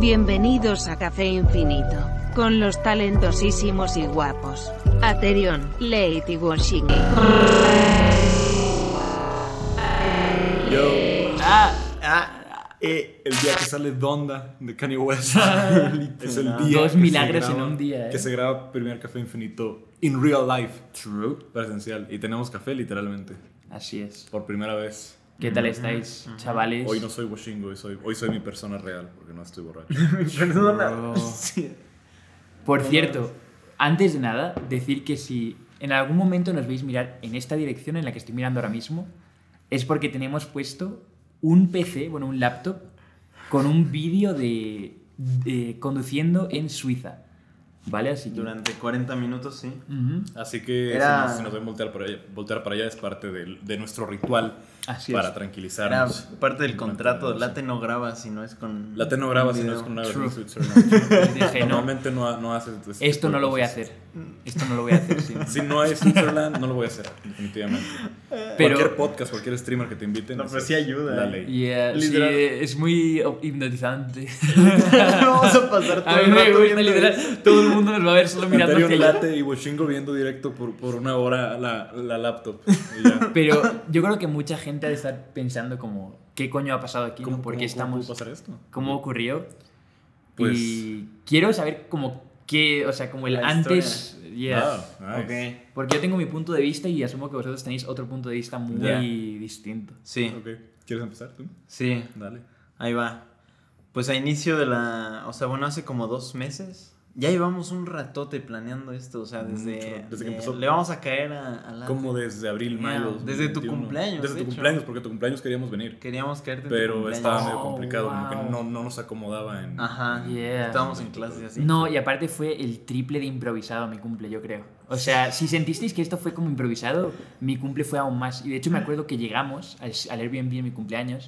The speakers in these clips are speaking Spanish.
Bienvenidos a Café Infinito, con los talentosísimos y guapos Aterion, Lady Washing. El día que sale Donda de Kanye West es el día Dos que milagros se graba, en un día, que se graba primer Café Infinito in real life. True. Presencial. Y tenemos café literalmente. Así es. Por primera vez. ¿Qué tal estáis, chavales? Hoy no soy Washingo, hoy soy mi persona real, porque no estoy borracho. Perdona. Por cierto, antes de nada, decir que si en algún momento nos veis mirar en esta dirección en la que estoy mirando ahora mismo, es porque tenemos puesto un PC, bueno, un laptop, con un vídeo de conduciendo en Suiza. ¿Vale? Así que... Durante 40 minutos, sí. Así que si nos ven voltear para allá es parte de nuestro ritual. Así para es. tranquilizarnos. Era parte del contrato. Late no graba si no es con... Late no graba si no video. es con una True. versión Switzerland. Dije, no, Normalmente no hace... esto no lo voy a hacer. Esto no lo voy a hacer, sí. Si no es Switzerland, no lo voy a hacer, definitivamente. Pero- Cualquier podcast, cualquier streamer que te inviten. No, esa pero sí es ayuda, La eh. ley. Yeah, sí, Literal. es muy hipnotizante. Vamos a pasar todo A mí el me rato gusta, viendo literal. eso. Todo el mundo nos va a ver solo mirando hacia Anterior allá. Late y Washingo viendo directo por una hora la laptop. Y ya. Pero yo creo que mucha gente ha de estar pensando como, ¿qué coño ha pasado aquí? ¿No? ¿Por qué estamos...? ¿Cómo pudo pasar esto? ¿Cómo ocurrió? Pues- Y quiero saber como qué, o sea, como el La antes... Yeah. Ah, nice. Ok, Porque yo tengo mi punto de vista y asumo que vosotros tenéis otro punto de vista muy Ya. distinto. sí, Ok. ¿Quieres empezar tú? sí, Dale. ahí va. Pues a inicio de la... O sea, bueno, hace como 2 meses. Ya llevamos un ratote planeando esto, o sea, Mucho, desde que empezó. Le vamos a caer a la... Como desde abril, mayo. Yeah, desde tu 2021. cumpleaños, Desde de tu hecho. cumpleaños, porque tu cumpleaños queríamos venir. Queríamos caerte en tu Pero cumpleaños. estaba medio Oh, complicado, como que wow. no nos acomodaba en... Ajá, Yeah. estábamos en clases así. No, y aparte fue el triple de improvisado mi cumple, yo creo. O sea, si sentisteis que esto fue como improvisado, mi cumple fue aún más. Y de hecho me acuerdo que llegamos al Airbnb en mi cumpleaños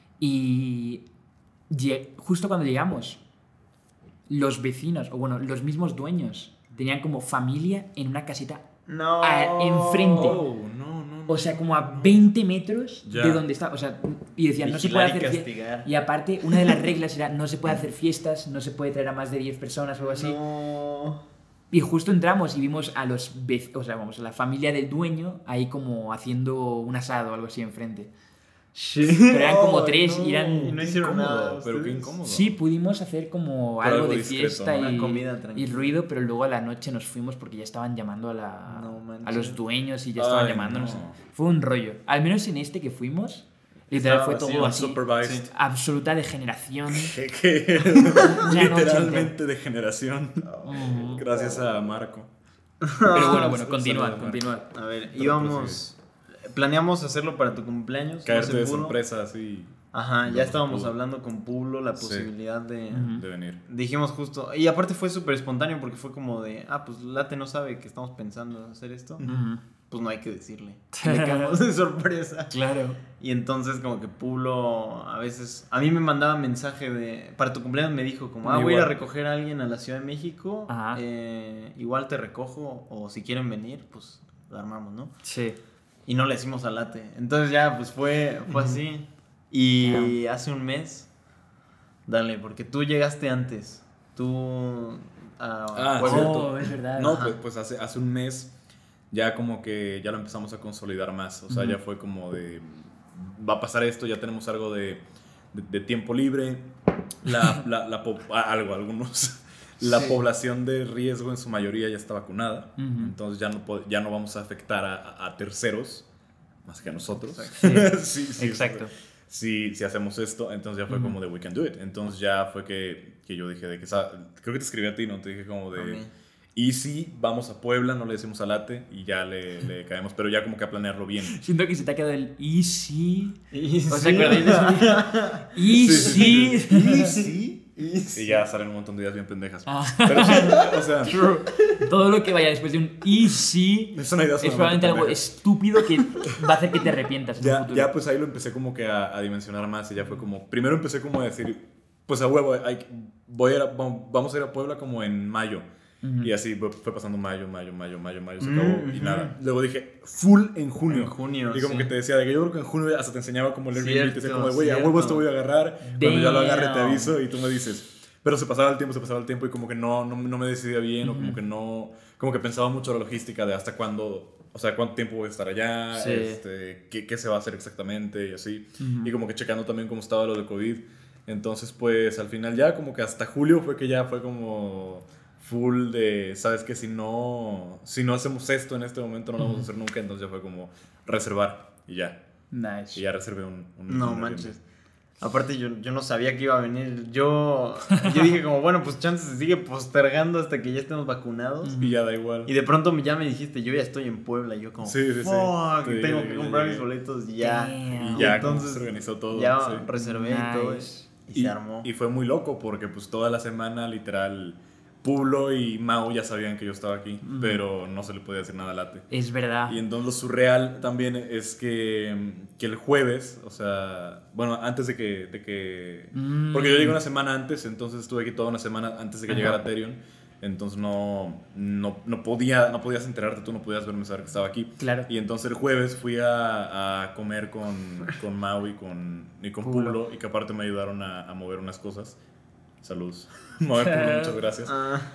y justo cuando llegamos, los vecinos, o bueno, los mismos dueños, tenían como familia en una casita No. enfrente. Oh, no. O sea, como a 20 metros Ya. de donde está. O sea, y decían, no se puede Vigilar y hacer castigar. fiestas. Y aparte, una de las reglas era, no se puede hacer fiestas, no se puede traer a más de 10 personas o algo así. No. Y justo entramos y vimos a o sea, vamos, a la familia del dueño ahí como haciendo un asado o algo así enfrente. Pero eran como 3 y eran... Y no hicieron Incómodo, nada. pero qué ustedes. incómodo. Sí, pudimos hacer como Pero algo algo de discreto, fiesta ¿no? Una comida y tranquila. ruido, pero luego a la noche nos fuimos porque ya estaban llamando a No manches. a los dueños y ya estaban Ay, llamándonos. no. Fue un rollo. Al menos en este que fuimos, literal Estaba fue vacío, todo así. Supervised. Absoluta degeneración. Que Una noche literalmente de generación. Ujú. Gracias a Marco. Pero bueno, Un continúa, saludo, continúa. A ver, Pero íbamos... Planeamos hacerlo para tu cumpleaños. no Caerte se de pudo. sorpresa así Ajá, No ya se estábamos pudo. hablando con Pulo la Sí. posibilidad de... Ujú. de venir. Dijimos justo... Y aparte fue súper espontáneo porque fue como de... pues Late no sabe que estamos pensando en hacer esto. Ujú. Pues no hay que decirle. Le quedamos de sorpresa. Claro. Y entonces como que Pulo a veces... A mí me mandaba mensaje de... Para tu cumpleaños me dijo como... voy a ir a Igual. recoger a alguien a la Ciudad de México. Ajá. Igual te recojo. O si quieren venir, pues lo armamos, ¿no? Sí. Y no le decimos a Late. Entonces ya, pues fue así. Y hace un mes... Dale, porque tú llegaste antes. Tú... Ah, Puebla. cierto. Oh, es verdad. No, Ajá. pues hace un mes ya como que ya lo empezamos a consolidar más. O sea, Ujú. ya fue como de... Va a pasar esto, ya tenemos algo de tiempo libre. Algunos... La Sí. población de riesgo en su mayoría ya está vacunada. Ujú. Entonces ya no vamos a afectar a terceros más que a nosotros. Sí. Sí, Exacto. si hacemos esto, entonces ya fue Ujú. como de we can do it. Entonces ya fue que yo dije de que, creo que te escribí a ti, ¿no? Te dije como de, A mí. y si vamos a Puebla, no le decimos a Late y ya le caemos, pero ya como que a planearlo bien. Siento que se te ha quedado el easy. Y ¿Os sí. acordáis de eso? Easy. sí. Y ya salen un montón de ideas bien pendejas. Ah. Pero sí, o sea, Todo lo que vaya después de un easy es una idea es solamente probablemente algo pendeja. estúpido que va a hacer que te arrepientas en el Ya, futuro. ya pues ahí lo empecé como que a dimensionar más y ya fue como, primero empecé como a decir, pues a huevo, vamos a ir a Puebla como en mayo. Ujú. Y así fue pasando mayo, se acabó y nada. Luego dije, full en junio. En junio, Y como sí. que te decía, de que yo creo que en junio hasta te enseñaba como el Airbnb y te decía Cierto, como, güey, a cierto. huevo esto voy a agarrar. Cuando ya lo agarre te Damn. aviso y tú me dices, Pero se pasaba el tiempo y como que no me decidía bien o como que no, como que pensaba mucho la logística de hasta cuándo, o sea, cuánto tiempo voy a estar allá, Sí. qué se va a hacer exactamente y así. Y como que checando también cómo estaba lo de COVID. Entonces, pues al final ya como que hasta julio fue que ya fue como full de, sabes que si no hacemos esto en este momento no lo vamos a hacer nunca, entonces ya fue como reservar y ya. Nice. Y ya reservé un No un manches. Aparte yo no sabía que iba a venir. Yo dije como, bueno, pues chance se sigue postergando hasta que ya estemos vacunados. Y ya da igual. Y de pronto ya me dijiste, yo ya estoy en Puebla. Y yo como, Sí, sí, sí. fuck, Te tengo dije, que ya comprar llegué. mis boletos ya. Damn. Y ya entonces como se organizó todo. ya sí. reservé y todo. Nice. Y se armó. Y fue muy loco porque pues toda la semana literal Pulo y Mau ya sabían que yo estaba aquí, pero no se le podía decir nada a Late. Es verdad. Y entonces lo surreal también es que el jueves, o sea, bueno, antes de que porque yo llegué una semana antes, entonces estuve aquí toda una semana antes de que llegara Therion, entonces no podías enterarte, tú no podías verme, saber que estaba aquí. Claro. Y entonces el jueves fui a comer con Mau y con Pulo, y que aparte me ayudaron a mover unas cosas. Saludos. Mau y Pulo, muchas gracias.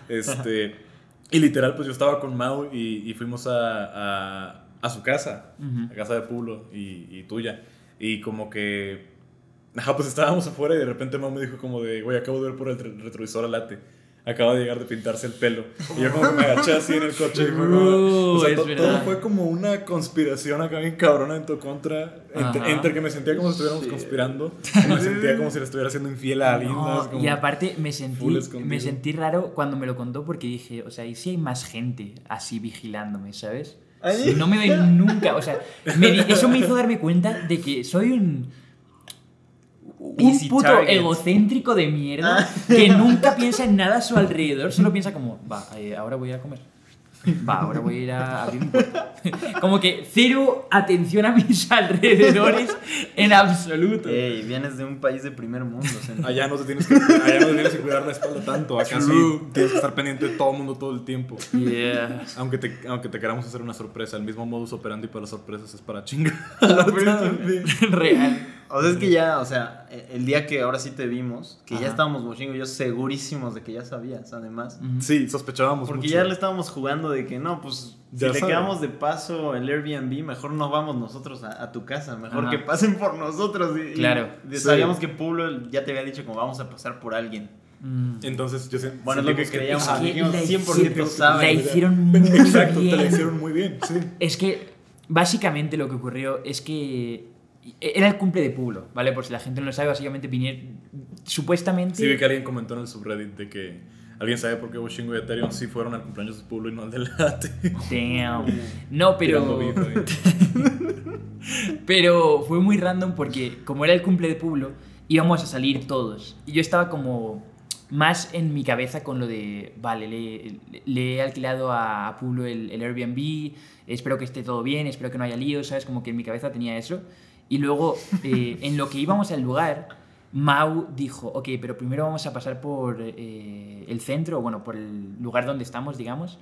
Y literal, pues yo estaba con Mau y fuimos a su casa, a casa de Pulo y tuya. Y como que, pues estábamos afuera y de repente Mau me dijo como de, güey, acabo de ver por el retrovisor a Late. Acaba de llegar de pintarse el pelo. Y yo como que me agaché así en el coche. Y fue como, o sea, todo fue como una conspiración acá bien cabrona en tu contra. Entre que me sentía como si estuviéramos conspirando. Y me sentía como si le estuviera haciendo infiel a alguien. No, como y aparte me full escondido. sentí raro cuando me lo contó porque dije, o sea, ¿y si hay más gente así vigilándome, ¿sabes? ¿Ay? No me doy nunca, o sea, eso me hizo darme cuenta de que soy un Easy puto target. egocéntrico de mierda que nunca piensa en nada a su alrededor, solo piensa como, ahora voy a ir a comer. Ahora voy a ir a abrir mi puerta. Como que cero atención a mis alrededores en absoluto. Ey, vienes de un país de primer mundo. Allá no te tienes que cuidar la espalda tanto. Acá sí tienes que estar pendiente de todo el mundo todo el tiempo. Yeah. Aunque te queramos hacer una sorpresa, el mismo modus operandi para las sorpresas es para chingar. Real. O sea, es que ya, o sea, el día que ahora sí te vimos, que Ajá. ya estábamos Boshingo y yo segurísimos de que ya sabías, además. Sí, sospechábamos Porque mucho. ya le estábamos jugando de que no, pues si Ya le sabe. quedamos de paso el Airbnb, mejor nos vamos nosotros a tu casa, mejor Ajá. que pasen por nosotros. Claro. Sabíamos que Pueblo ya te había dicho como vamos a pasar por alguien. Entonces yo Bueno, es lo que sentimos creíamos. Es que dijimos, la 100% saben. la hicieron muy Exacto, bien. te la hicieron muy bien, sí. Es que básicamente lo que ocurrió es que era el cumple de Pulo, ¿vale? Por si la gente no lo sabe, básicamente vinieron supuestamente... Sí, vi que alguien comentó en el subreddit de que alguien sabe por qué Boshingo y Ethereum sí fueron al cumpleaños de Pulo y no al de Late. Damn. No, Tirando pero... beef ahí. Pero fue muy random porque como era el cumple de Pulo, íbamos a salir todos. Y yo estaba como más en mi cabeza con lo de, vale, le he alquilado a Pulo el Airbnb, espero que esté todo bien, espero que no haya líos, ¿sabes? Como que en mi cabeza tenía eso. Y luego, en lo que íbamos al lugar, Mau dijo, ok, pero primero vamos a pasar por el centro, bueno, por el lugar donde estamos, digamos.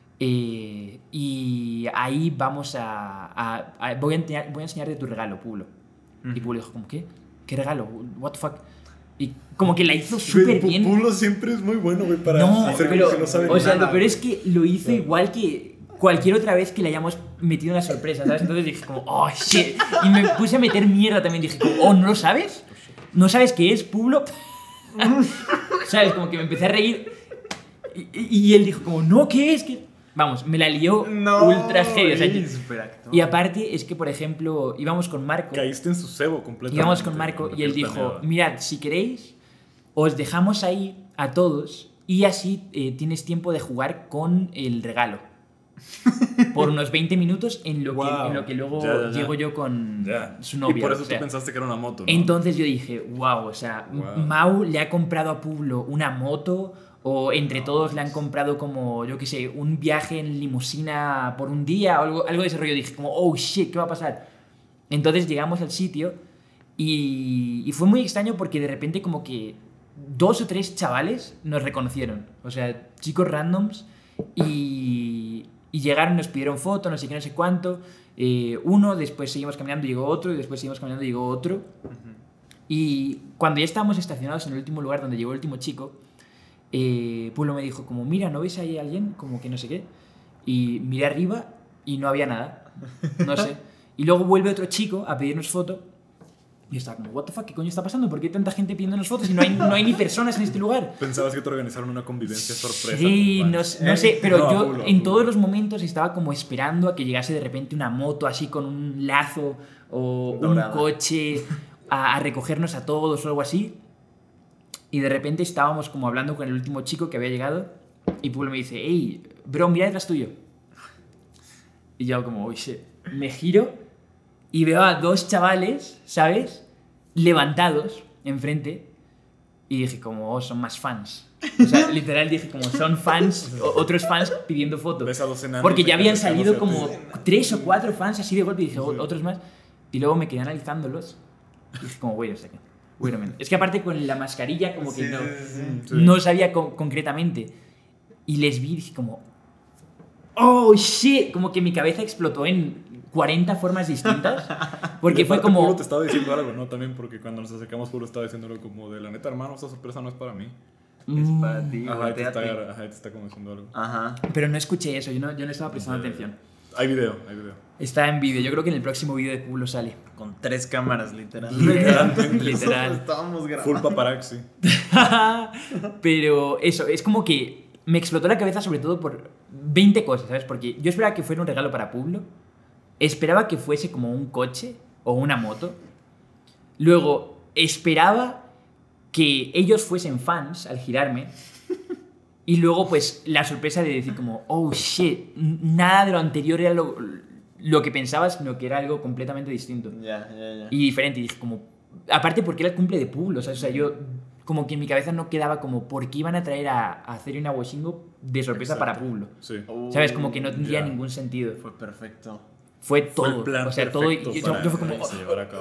Y ahí vamos voy a enseñarte tu regalo, Pulo. Y Pulo dijo, ¿cómo qué? ¿Qué regalo? What the fuck? Y como que la hizo súper bien. Pulo siempre es muy bueno, güey, para No, hacer pero, como que no sabe o sea, nada. lo peor es que lo hizo igual que cualquier otra vez que le hayamos metido una sorpresa, ¿sabes? Entonces dije como, oh, shit. Y me puse a meter mierda también. Dije como, oh, ¿no lo sabes? ¿No sabes qué es, Pulo? ¿Sabes? Como que me empecé a reír. Y él dijo como, no, ¿qué es? ¿Qué? Vamos, me la lió ultra heavy. O sea, superactor. y aparte es que, por ejemplo, íbamos con Marco. Caíste en su cebo completamente. Íbamos con Marco y él dijo, mirad, si queréis, os dejamos ahí a todos y así tienes tiempo de jugar con el regalo. Por unos 20 minutos en lo que luego Ya. llego yo con su novia. Y por eso o sea. tú pensaste que era una moto, ¿no? Entonces yo dije, wow, o sea, Mau le ha comprado a Pulo una moto o entre todos le han comprado como, yo qué sé, un viaje en limusina por un día o algo de ese rollo. Dije como, oh shit, ¿qué va a pasar? Entonces llegamos al sitio y fue muy extraño porque de repente como que 2 o 3 chavales nos reconocieron. O sea, chicos randoms y llegaron, nos pidieron foto, no sé qué, no sé cuánto. Uno, después seguimos caminando, llegó otro, y después seguimos caminando, llegó otro. Y cuando ya estábamos estacionados en el último lugar donde llegó el último chico, Pulo me dijo como, mira, ¿no ves ahí a alguien? Como que no sé qué. Y miré arriba y no había nada. No sé. Y luego vuelve otro chico a pedirnos foto. Y yo estaba como, what the fuck, ¿qué coño está pasando? ¿Por qué hay tanta gente pidiéndonos fotos y no hay ni personas en este lugar? Pensabas que te organizaron una convivencia sorpresa. Sí, con no fans. sé, pero No, yo Pulo, en Pulo. todos los momentos estaba como esperando a que llegase de repente una moto así con un lazo o Dorada. un coche a recogernos a todos o algo así. Y de repente estábamos como hablando con el último chico que había llegado y Pulo me dice, hey, bro, mira detrás tuyo. Y yo como, uy, shit. Me giro y veo a dos chavales, ¿sabes? Levantados enfrente y dije como, oh, son más fans. O sea, literal dije como, son fans, otros fans pidiendo fotos. Ves a dos enanos Porque ya habían acercándose salido a como ti. 3 o 4 fans así de golpe y dije, otros más. Y luego me quedé analizándolos y dije como, wait a second. Wait a minute. Es que aparte con la mascarilla como que no sabía concretamente. Y les vi y dije como, oh shit, como que mi cabeza explotó en 40 formas distintas. Porque Y fue aparte, como... Pulo te estaba diciendo algo, ¿no? También porque cuando nos acercamos, Pulo estaba diciendo algo como de la neta, hermano, esta sorpresa no es para mí. Es para ti, Ajá, y te volteate. está como diciendo algo. Ajá. Pero no escuché eso, yo no estaba prestando atención. Hay video. Está en vídeo, yo creo que en el próximo vídeo de Pulo sale. Con 3 cámaras, literal. Literal. Nosotros estábamos grabando. Full paparazzi. Pero eso, es como que me explotó la cabeza sobre todo por 20 cosas, ¿sabes? Porque yo esperaba que fuera un regalo para Pulo, esperaba que fuese como un coche o una moto, luego esperaba que ellos fuesen fans al girarme y luego pues la sorpresa de decir como, oh shit, nada de lo anterior era lo que pensaba, sino que era algo completamente distinto. Ya. Y diferente. Y dije como... Aparte porque era el cumple de Pulo, ¿sabes? O sea, yo... Como que en mi cabeza no quedaba como... ¿Por qué iban a traer a Cerio y a Washingo de sorpresa Exacto. para Pulo? Sí. ¿Sabes? Como que no tendría ya. ningún sentido. Fue perfecto. Fue Fue todo. el plan O sea, todo... Y perfecto yo fue como... para que se llevara a cabo.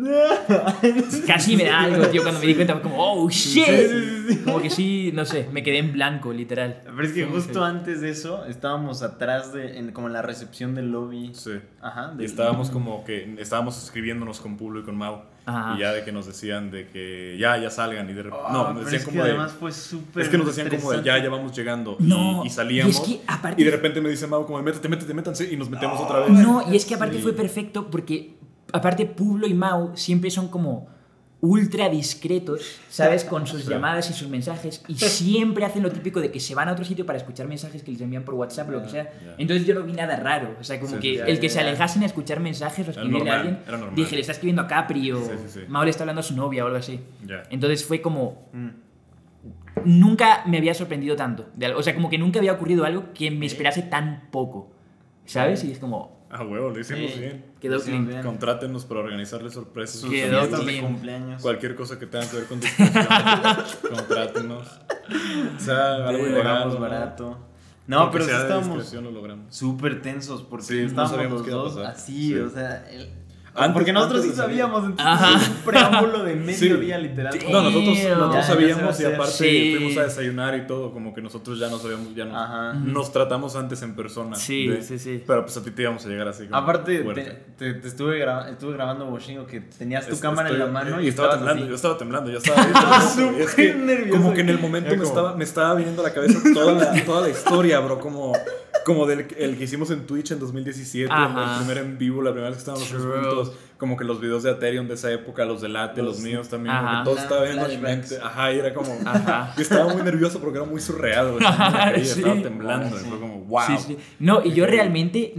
Casi me da algo, tío. Cuando me di cuenta fue como... ¡Oh, shit! Como que sí, no sé. Me quedé en blanco, literal. Pero es que Fue muy justo feo. antes de eso estábamos atrás como en la recepción del lobby. Sí. Ajá. Y estábamos como que estábamos escribiéndonos con Pulo y con Mau. Ajá. Y ya de que nos decían de que ya salgan y de repente... No, nos pero decían es que como de... además fue súper Es que nos decían como de estresante. ya vamos llegando. No, y salíamos. y es que aparte- y de repente me dice Mau como métanse y nos metemos otra vez. No, y es que aparte Sí. fue perfecto porque aparte Pulo y Mau siempre son como ultra discretos, ¿sabes? Con sus Sí. llamadas y sus mensajes y siempre hacen lo típico de que se van a otro sitio para escuchar mensajes que les envían por WhatsApp o lo que sea. Ya. Entonces yo no vi nada raro, o sea, como Sí, que sí, el que ya, se ya. alejasen a escuchar mensajes o Era escribirle a normal, alguien, era normal. dije, le está escribiendo a Capri o Sí. Mau le está hablando a su novia o algo así. Ya. Entonces fue como... Mm. Nunca me había sorprendido tanto. O sea, como que nunca había ocurrido algo que me esperase tan poco, ¿sabes? Y es como... Ah, huevo, lo hicimos Sí. bien. Quedó Lo hicimos clean. bien. Contrátenos para organizarles sorpresas. Sus Quedó fiestas de clean. cumpleaños. Cualquier cosa que tenga que ver con discreción. Contrátenos. O sea, algo Lo ilegal. logramos ¿no? barato. No, Aunque pero sí sea de estábamos discreción, lo logramos. súper tensos porque Sí, no estábamos sabíamos los qué iba a dos pasar. así, Sí. o sea... Antes- porque nosotros antes sí de salir. sabíamos, entonces Ajá. fue un preámbulo de medio Sí. día literal. No, nosotros Ya, ya se sabíamos va a y hacer. aparte Sí. fuimos a desayunar y todo, como que nosotros ya no sabíamos, ya Ajá. nos tratamos antes en persona. Sí, sí. Pero pues a ti te íbamos a llegar así como Aparte, fuerte. te estuve grabando Washingo que tenías tu cámara en la mano y estaba estabas temblando, así. yo estaba temblando, yo estaba ahí. Súper Es que nervioso. como que en el momento Era como- me estaba viniendo a la cabeza toda la historia, bro, como del el que hicimos en Twitch en 2017, Ajá. el primer en vivo, la primera vez que estábamos True. juntos, como que los videos de Ethereum de esa época, los de Late, los míos también, como Ajá. que todo estaba viendo en mi Flashbacks. mente. Ajá, y era como... Ajá. Yo estaba muy nervioso porque era muy surreal, güey. Sí. Estaba temblando, Sí. y fue como, wow. Sí, sí. No, y yo realmente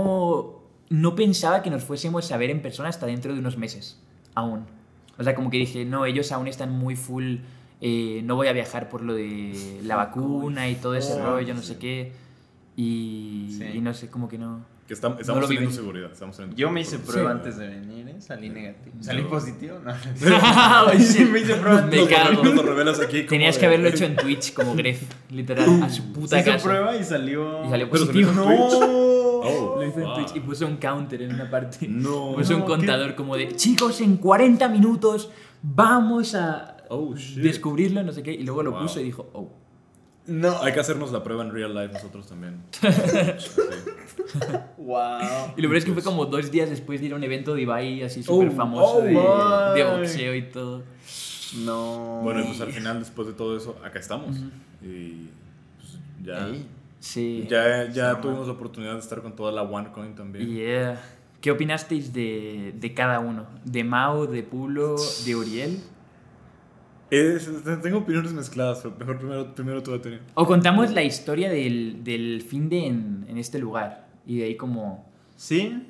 no pensaba que nos fuésemos a ver en persona hasta dentro de unos meses, aún. O sea, como que dije, no, ellos aún están muy full, no voy a viajar por lo de la vacuna y todo ese rollo, no sé qué. Sí. Y no sé, como que no... Que estamos No lo vi teniendo venir. seguridad. Estamos teniendo Yo me hice seguridad. prueba Sí. antes de venir, ¿eh? Salí negativo. ¿Salí Yo- positivo? No. Ay, sí. me hice prueba Me antes. cago. Nos lo revelas aquí. como Tenías de- que haberlo hecho en Twitch, como Gref, literal, a su Se puta hizo casa. prueba y salió... Y salió Pero positivo. se lo hizo ¡No! Oh, Lo hizo en wow. Twitch y puso un counter en una parte. No. Puso un No, contador como de, chicos, en 40 minutos vamos a Oh, shit. descubrirlo, no sé qué. Y luego lo Wow. puso y dijo, oh. No. Hay que hacernos la prueba en real life nosotros también. Sí. Wow. Y lo peor es que fue como 2 días después de ir a un evento de Ibai así súper famoso oh, de my. boxeo y todo. No. Bueno, y pues al final, después de todo eso, acá estamos. Y pues ya, Ey. Sí. ya tuvimos la oportunidad de estar con toda la OneCoin también. Yeah. ¿Qué opinasteis de cada uno? ¿De Mau, de Pulo, de Uriel? Tengo opiniones mezcladas, pero mejor primero tú, Ateneo. O contamos la historia del fin de en este lugar. Y de ahí como... Sí,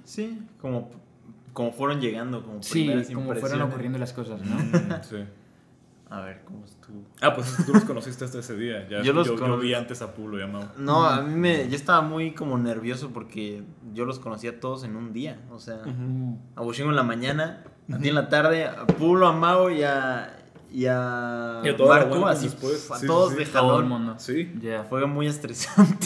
como fueron llegando, como Sí, primeras como fueron impresiones. ocurriendo las cosas, ¿no? Sí. A ver, ¿cómo estuvo? Ah, pues tú los conociste hasta ese día. Ya, Yo los yo conocí. vi antes a Pulo y a Mau. No, a mí yo estaba muy como nervioso porque yo los conocía todos en un día. O sea, a Bushingo en la mañana, a ti en la tarde, a Pulo, a Mau y a Y a toda la Marco, OneCoin así después. a Sí, todos sí, de sí. Todo el jalón. mundo. Sí. Yeah. Fue muy estresante.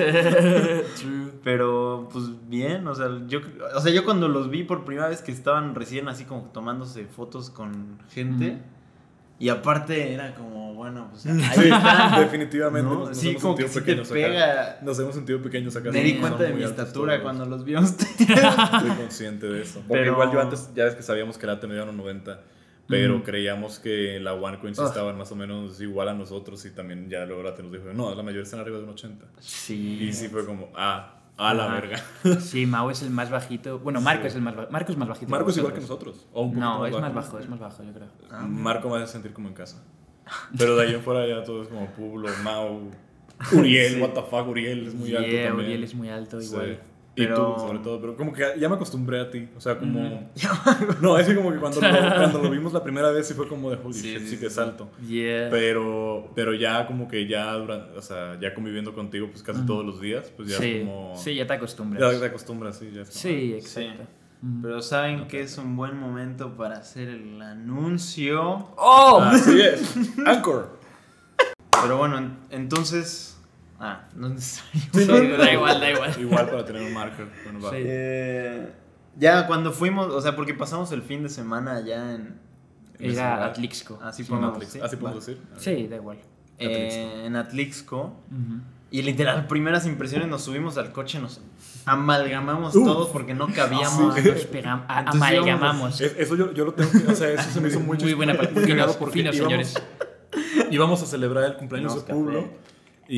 True. Pero pues bien, o sea, yo cuando los vi por primera vez que estaban recién así como tomándose fotos con gente. Y aparte era como, bueno, pues ahí Sí, están. definitivamente. ¿No? Nos Sí, hemos como que sentido sí te pequeños pega. acá. Nos hemos sentido pequeños acá. Me di Son cuenta de muy mi altos estatura todos. cuando los vi a ustedes. Estoy consciente de eso. Porque Pero- igual yo antes, ya ves que sabíamos que la medía 1.90, pero creíamos que la OneCoin sí estaban más o menos igual a nosotros y también ya luego la nos dijo, no, la mayoría están arriba de un 80. Sí. Y sí fue como, a la Ajá. verga. Sí, Mau es el más bajito. Bueno, Marco Sí. es el más bajito. Marco es más bajito. Marco es igual que vosotros. nosotros. O un poquito No, es más bajo, yo creo. Marco me hace sentir como en casa. Pero de ahí en fuera ya todo es como Pulo, Mau, Uriel, what the fuck, Uriel es muy alto Yeah, también. Uriel es muy alto Sí. igual. Y Pero- tú, sobre todo, pero como que ya me acostumbré a ti, o sea, como... No, es que como que cuando lo vimos la primera vez sí fue como de holy Sí, shit, sí, sí que sí. es alto. Yeah. Pero ya como que ya o sea, ya conviviendo contigo pues casi todos los días, pues ya sí, es como... sí, ya te acostumbras. Ya te acostumbras, sí, ya es como- Sí, exacto. Pero saben que es un buen momento para hacer el anuncio. ¡Oh! Así es, Anchor. Pero bueno, entonces. No es necesario. Sí, da igual. Igual para tener un marker. Bueno, va. Sí. Ya cuando fuimos, o sea, porque pasamos el fin de semana allá en. En ese Era lugar. Atlixco. Así En podemos Atlix. decir. Así podemos Va. decir. Sí, da igual. En Atlixco. Ujú. Y literal, primeras impresiones, nos subimos al coche, nos amalgamamos todos porque no cabíamos. Nos pegamos, Entonces amalgamamos. Eso yo lo tengo que... O sea, eso se me hizo muy Muy buena chistoso, palabra. cagado Finos, porque finos, señores. íbamos a celebrar el cumpleaños de Tenemos Pueblo. café.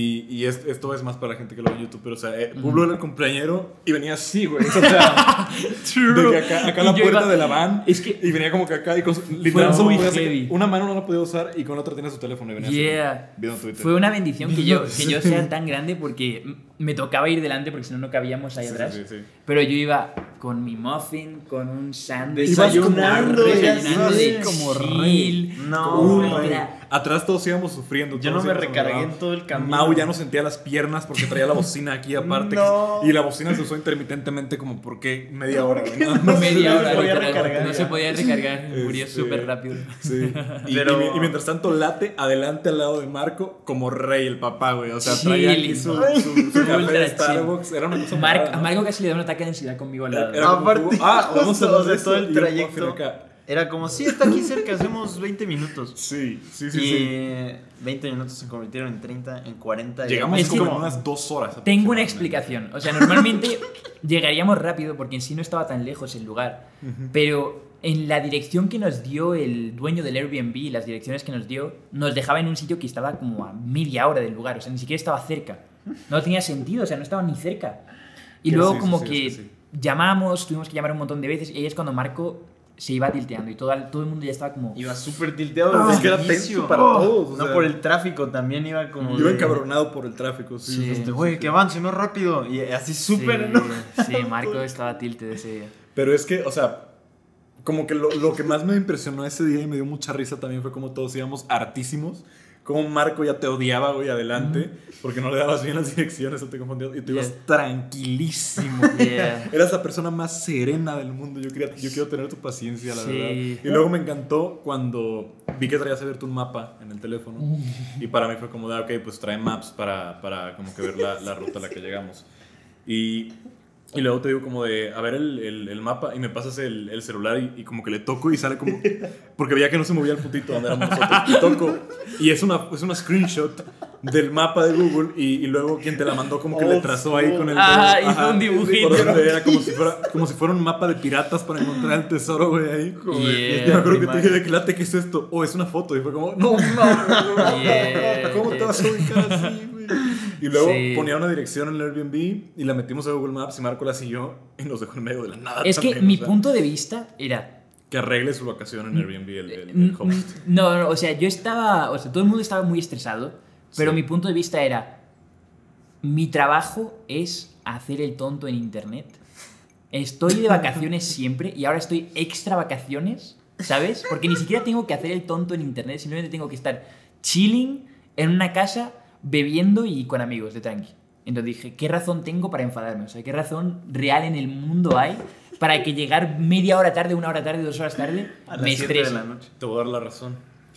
Y esto es más para la gente que lo ve en YouTube, pero o sea, Pueblo era el cumpleañero y venía así, güey. O sea, de que acá Y la yo puerta iba- de la van. Es que- y venía como que acá y literal muy solo podía sacar- heavy. una mano no la podía usar y con la otra tenía su teléfono y venía Yeah. así. Viendo Twitter. Fue una bendición que yo sea tan grande porque me tocaba ir delante porque si no, no cabíamos ahí Sí, atrás. sí, sí. Pero yo iba con mi muffin, con un sándwich. Desayunando, desayunando ya de sé, como chill, No, como rey. ultra. Atrás todos íbamos sufriendo. Yo no todos me íbamos recargué amarrados. en todo el camino. Mau ya no sentía las piernas porque traía la bocina aquí aparte. No. Y la bocina se usó intermitentemente como porque media hora. güey. Media hora, podía literal, recargar no ya. se podía recargar, murió Este, súper rápido. Sí. Y, Pero- y mientras tanto late adelante al lado de Marco como rey el papá, güey. O sea, Sí, traía aquí su café Ultra de Starbucks. Era una cosa A rara, ¿no? Marco casi le da un ataque de ansiedad conmigo al lado. Era como Aparte, jugo. Vamos a justo, hablar o sea, de todo eso, el y yo, trayecto. muffin acá. Era como, sí, está aquí cerca, hacemos 20 minutos. Sí, sí, Y sí, sí. 20 minutos se convirtieron en 30, en 40. y- Llegamos Es que- como en unas 2 horas. Tengo una aproximadamente. explicación. O sea, normalmente llegaríamos rápido porque en sí no estaba tan lejos el lugar. Pero en la dirección que nos dio el dueño del Airbnb, las direcciones que nos dio, nos dejaba en un sitio que estaba como a media hora del lugar. O sea, ni siquiera estaba cerca. No tenía sentido, o sea, no estaba ni cerca. Y Sí, luego sí, como sí, que es que sí. llamamos, tuvimos que llamar un montón de veces y ahí es cuando Marco se iba tilteando y todo el mundo ya estaba como... Iba súper tilteado desde Es que el era inicio. tenso para todos, o No sea. por el tráfico, también iba como. Iba de- encabronado por el tráfico, sí. Sí. sí. Güey, que avance más rápido. Y así súper. ¿no? Sí, Marco estaba tilte de ese día. Pero es que, o sea, como que lo que más me impresionó ese día y me dio mucha risa también fue como todos íbamos hartísimos. Como Marco ya te odiaba, güey, adelante, porque no le dabas bien las direcciones o te confundías y tú ibas Yeah. tranquilísimo. Yeah. Eras la persona más serena del mundo. Yo quiero tener tu paciencia, la Sí. verdad. Y luego me encantó cuando vi que traías a ver tu mapa en el teléfono. Y para mí fue como de, ok, pues trae maps para como que ver la ruta a la que llegamos. Y luego te digo como de, a ver el mapa y me pasas el celular y como que le toco y sale como... Porque veía que no se movía el puntito donde éramos nosotros. Y toco. Y es una screenshot del mapa de Google y luego quien te la mandó como que le trazó ahí con el dedo. Ah, hizo un dibujito. Por donde era como si fuera un mapa de piratas para encontrar el tesoro, güey, ahí. Yeah. Y me acuerdo que te dije de que late, ¿qué es esto? Es una foto. Y fue como, no mames, Yeah. ¿cómo te vas a ubicar así, güey? Y luego Sí. ponía una dirección en el Airbnb y la metimos a Google Maps y Marco la siguió y nos dejó en medio de la nada. Es que también, mi o sea, punto de vista era... que arregle su vacación en Airbnb el host. No, o sea, yo estaba... O sea, todo el mundo estaba muy estresado, pero Sí. mi punto de vista era... Mi trabajo es hacer el tonto en internet. Estoy de vacaciones siempre y ahora estoy extra vacaciones, ¿sabes? Porque ni siquiera tengo que hacer el tonto en internet, simplemente tengo que estar chilling en una casa, bebiendo y con amigos, de tranqui. Entonces dije, ¿qué razón tengo para enfadarme? O sea, ¿qué razón real en el mundo hay para que llegar media hora tarde, 1 hora tarde, 2 horas tarde, A las me 7 de estrese? la noche. Te voy a dar la razón.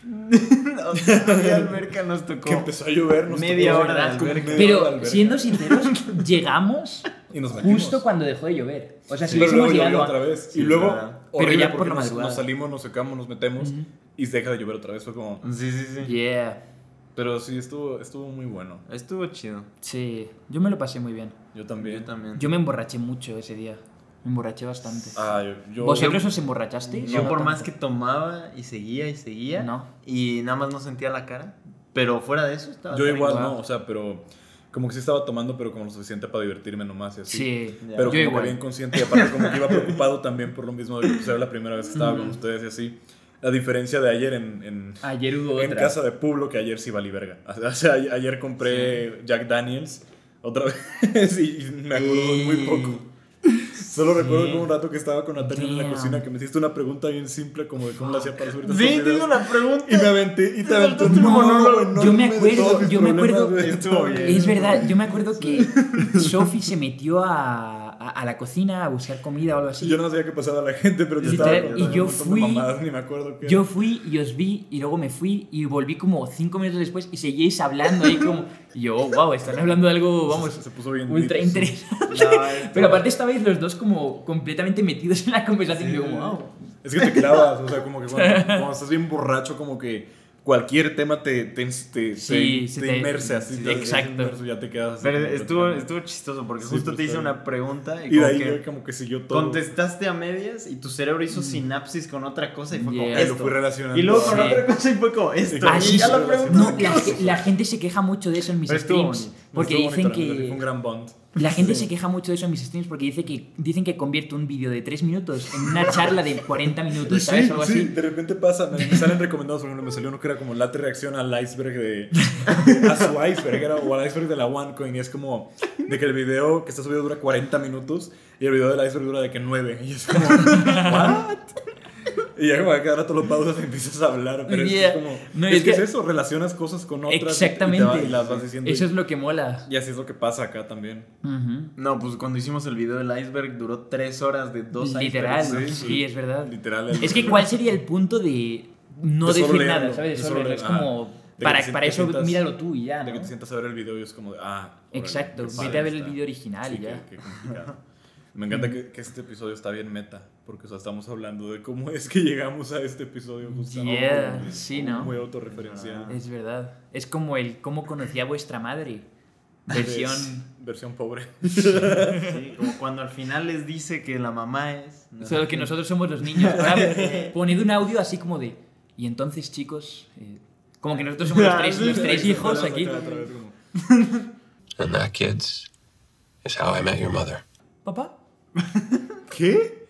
O sea, había alberca, nos tocó. Que empezó a llover. Nos Media tocó hora de como alberca. media hora de Pero, alberca. siendo sinceros, llegamos Y nos metimos. justo cuando dejó de llover. O sea, si Pero luego hubiésemos llovió llegado otra vez. Sí, Y luego, verdad. Pero horrible, ya por porque la madrugada. nos salimos, nos secamos, nos metemos y deja de llover otra vez. Fue como... Sí, sí, sí. Yeah. Pero sí, estuvo muy bueno. Estuvo chido. Sí, yo me lo pasé muy bien. Yo también. Yo también. Yo me emborraché mucho ese día. Me emborraché bastante. Ah, yo... ¿Vosotros os emborrachasteis? Yo ¿O no por tanto? más que tomaba y seguía, No. y nada más no sentía la cara, pero fuera de eso estaba Yo igual tranquilo. no, o sea, pero... Como que sí estaba tomando, pero como lo suficiente para divertirme nomás y así. Sí, Ya. Pero yo como igual. que bien consciente y aparte como que iba preocupado también por lo mismo de que pues, era la primera vez que estaba con ustedes y así. La diferencia de ayer en Ayer hubo en otra. casa de Pueblo, que ayer sí valí verga. O sea, ayer compré Jack Daniels otra vez y me acuerdo muy poco. Solo recuerdo como un rato que estaba con Natalia en la Damn. cocina que me hiciste una pregunta bien simple como de cómo la hacía para subir estos Sí, te videos. hice una pregunta. Y me aventé y te aventó un No, monólogo yo me enorme de acuerdo, todos mis yo me problemas, acuerdo. güey. Estuvo bien. Es verdad, yo me acuerdo que Sophie se metió a la cocina a buscar comida o algo así. Yo no sabía qué pasaba a la gente, pero te Literal, estaba contando y yo un montón de fui- mamadas, ni me acuerdo qué. Yo fui y os vi y luego me fui y volví como 5 minutos después y seguíais hablando ahí como... Y yo, wow, están hablando de algo, vamos, se puso bien ultra deep, sí. interesante. Pero aparte estabais los dos como completamente metidos en la conversación y yo como, wow. Es que te clavas, o sea, como que cuando estás bien borracho, como que cualquier tema te Sí, se te- inmerse así. sí, te- exacto. inmerso, ya te quedas así Pero como estuvo platicando. chistoso porque Sí, justo pues, te hice está bien. una pregunta Y de ahí como que siguió todo. contestaste a medias y tu cerebro hizo sinapsis con otra cosa y fue como Yeah. Lo esto. fui relacionando. Y luego con Sí. otra cosa y fue como esto. Ah, y sí, ya sí, la pregunta No, se quedó. la gente se queja mucho de eso en mis Pero estuvo streams. bonito. Porque Estuvo dicen bonito, la neta, sí, fue un que... gran bond. La gente se queja mucho de eso en mis streams porque dicen que convierto un vídeo de 3 minutos en una charla de 40 minutos, ¿sabes? Algo sí, así. de repente pasa, me salen recomendados, por ejemplo, me salió uno que era como la reacción al iceberg a su iceberg, o al iceberg de la OneCoin, y es como de que el video que está subido dura 40 minutos y el video del iceberg dura de que 9, y es como, ¿what? Y ya como a cada rato lo pausas y empiezas a hablar, pero Yeah. es como, No, es es que que- es eso, relacionas cosas con otras Exactamente. y las vas diciendo. Eso es lo que mola. Y así es lo que pasa acá también. Ujú. No, pues cuando hicimos el video del iceberg duró 3 horas de 2 Literal, icebergs. sí, es verdad. Literal. Es que ¿cuál sería el punto de no De solo decir leerlo, nada, ¿sabes? de Solo solo leerlo. Es leer- como... de que Para te eso sientas- míralo tú y ya, De que ¿no? te sientas a ver el video y es como de, órale, Exacto, qué vete padre a ver el está. video original Sí, y ya. qué complicado. Me encanta que este episodio está bien meta, porque o sea, estamos hablando de cómo es que llegamos a este episodio justo. Yeah, sí, ¿no? Muy autorreferencial. Es verdad. Es como el cómo conocí a vuestra madre. Versión... Versión pobre. Sí, como cuando al final les dice que la mamá es. no Solo sé que qué. nosotros somos los niños. Ahora, poned un audio así como de... Y entonces, chicos... como que nosotros somos los tres hijos aquí. Otra vez como, And that, kids, is how I met your mother. ¿Papá? ¿Qué?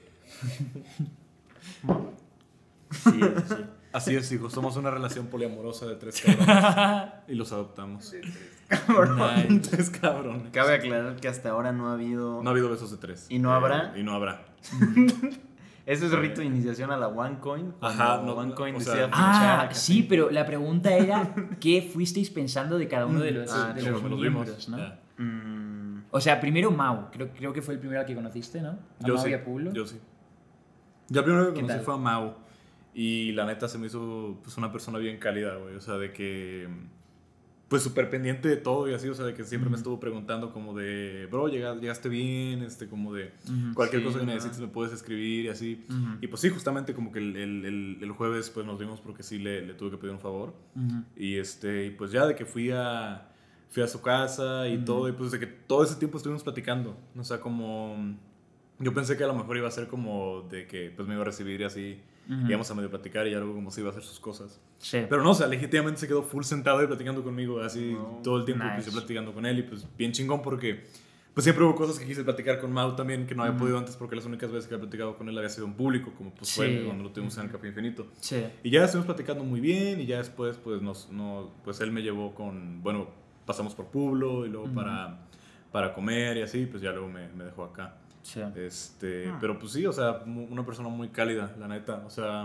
Así es, hijos. Somos una relación poliamorosa de 3 cabrones. Y los adoptamos. Nice. 3 cabrones. Cabe aclarar que hasta ahora no ha habido. No ha habido besos de 3. ¿Y no habrá? Y no habrá. Ese es rito de iniciación a la OneCoin. Ajá, cuando no, OneCoin o sea- decía fichar a Sí, pero la pregunta era ¿qué fuisteis pensando de cada uno de los, Ah, de como los Como los miembros, vimos. ¿no? Ya. O sea, primero Mau, creo que fue el primero al que conociste, ¿no? A Yo Mau sí. y a Pulo. Yo sí. Yo el primero que ¿Qué conocí tal? fue a Mau. Y la neta se me hizo pues, una persona bien cálida, güey. O sea, de que pues súper pendiente de todo y así, o sea, de que siempre me estuvo preguntando como de, bro, llegaste bien, como de cualquier cosa que necesites me puedes escribir y así. Y pues sí, justamente como que el jueves pues nos vimos porque sí le tuve que pedir un favor. Y y pues ya de que fui a su casa y todo, y pues de que todo ese tiempo estuvimos platicando, o sea, como yo pensé que a lo mejor iba a ser como de que pues me iba a recibir y así, íbamos a medio platicar y ya luego como se iba a hacer sus cosas. Sí. Pero no, o sea, legítimamente se quedó full sentado y platicando conmigo, así todo el tiempo Nice. pues, yo platicando con él y pues bien chingón porque pues siempre hubo cosas que quise platicar con Mau también que no había podido antes porque las únicas veces que había platicado con él había sido en público, como pues fue cuando lo tuvimos en el Café Infinito. Sí. Y ya estuvimos platicando muy bien y ya después pues pues él me llevó bueno, pasamos por Pueblo y luego para comer y así, pues ya luego me dejó acá. Sí. Pero pues sí, o sea, una persona muy cálida, la neta, o sea...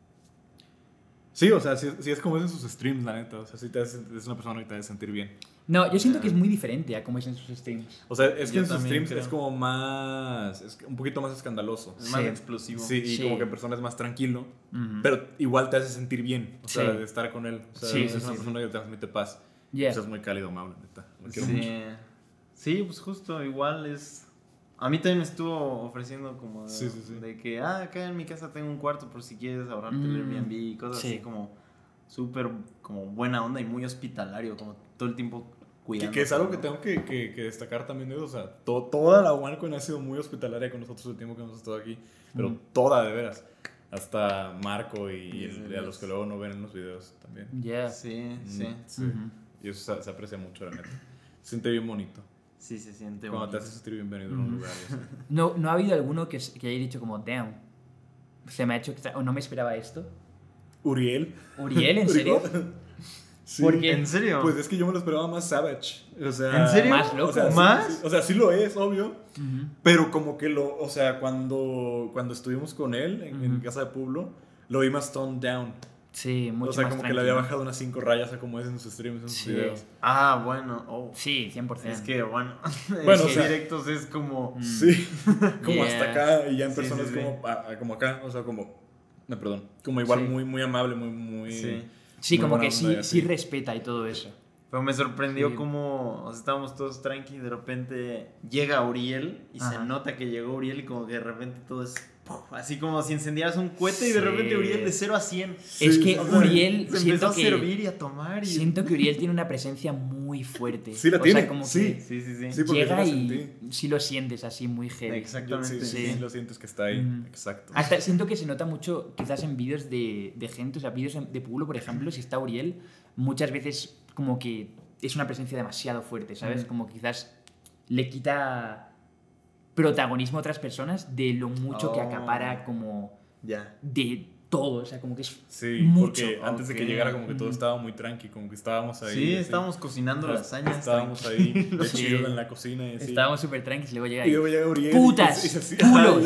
Sí, o sea, sí es como es en sus streams, la neta, o sea, sí es una persona que te hace sentir bien. No, yo siento que es muy diferente a cómo es en sus streams. O sea, es que Yo en sus también streams creo. es como más, es un poquito más escandaloso. Es más Sí. explosivo. Sí, y Sí. como que en persona es más tranquilo, pero igual te hace sentir bien, o sea, Sí. de estar con él. O sea, Sí, es sí, una sí, persona que transmite paz. Yeah. O sea, es muy cálido, Mau, la neta. Lo quiero Sí. mucho. Sí, pues justo, igual es... A mí también me estuvo ofreciendo como Sí. de que, acá en mi casa tengo un cuarto por si quieres ahorrarte el Airbnb y cosas Sí. así como súper como buena onda y muy hospitalario, como todo el tiempo cuidando. Que es algo que tengo que destacar también de eso, o sea, toda la OneCoin ha sido muy hospitalaria con nosotros el tiempo que hemos estado aquí, pero toda de veras. Hasta Marco y a los que luego no ven en los videos también. Yeah. Sí, sí. Sí. Y eso se aprecia mucho, la neta. Se siente bien bonito. Sí, se siente Cuando te bonito. haces sentir bienvenido en un lugar. Y así. No ha habido alguno que haya dicho como, damn, se me ha hecho, o no me esperaba esto. Uriel. ¿Uriel, en serio? Sí. ¿Por qué? ¿En serio? Pues es que yo me lo esperaba más savage. O sea, ¿En serio? Más loco. O sea, ¿Más? Sí, o sea, sí lo es, obvio. Pero como que o sea, cuando estuvimos con él en casa de Pueblo, lo vi más toned down. Sí, mucho O sea, más como que le había tranquilo. bajado unas 5 rayas a como es en sus streams, en sus Sí. videos. Ah, bueno. Oh. Sí, 100%. Es que, bueno, Bueno, en o los sea- directos es como... Sí, como Yeah. hasta acá y ya en Sí, persona sí, es sí. como acá, o sea, perdón, como igual Sí. muy amable, muy Sí. Sí, muy como buena que onda y sí así. respeta y todo eso. Pero me sorprendió Sí. como, o sea, estábamos todos tranqui y de repente llega Uriel y se Ajá. nota que llegó Uriel y como que de repente todo es ¡puf! Así como si encendieras un cohete y de Sí. repenteUriel de 0 a 100. Es que O sea, Uriel, se empezó siento a que, servir y a tomar y... siento que Uriel tiene una presencia muy fuerte. Sí la O sea, tiene, como sí. que Sí, sí, sí. Sí, porque llega sí la y sentí. sí lo sientes así muy heavy. Exactamente. Sí, lo sientes que está ahí, exacto. Hasta siento que se nota mucho, quizás en vídeos de gente, o sea, vídeos de Pueblo, por ejemplo, si está Uriel, muchas veces como que es una presencia demasiado fuerte, ¿sabes? Como quizás le quita protagonismo a otras personas de lo mucho que Oh. acapara como Ya. de todo, o sea, como que es Sí, mucho. porque antes de que ok. llegara como que todo estaba muy tranqui, como que estábamos ahí. Sí, así. estábamos cocinando Ajá, lasañas. Estábamos ahí, de Sí. chill en la cocina y así. Estábamos súper tranquilos, luego llega Y luego llega Uriel. ¡Putas! Y ¡Culos!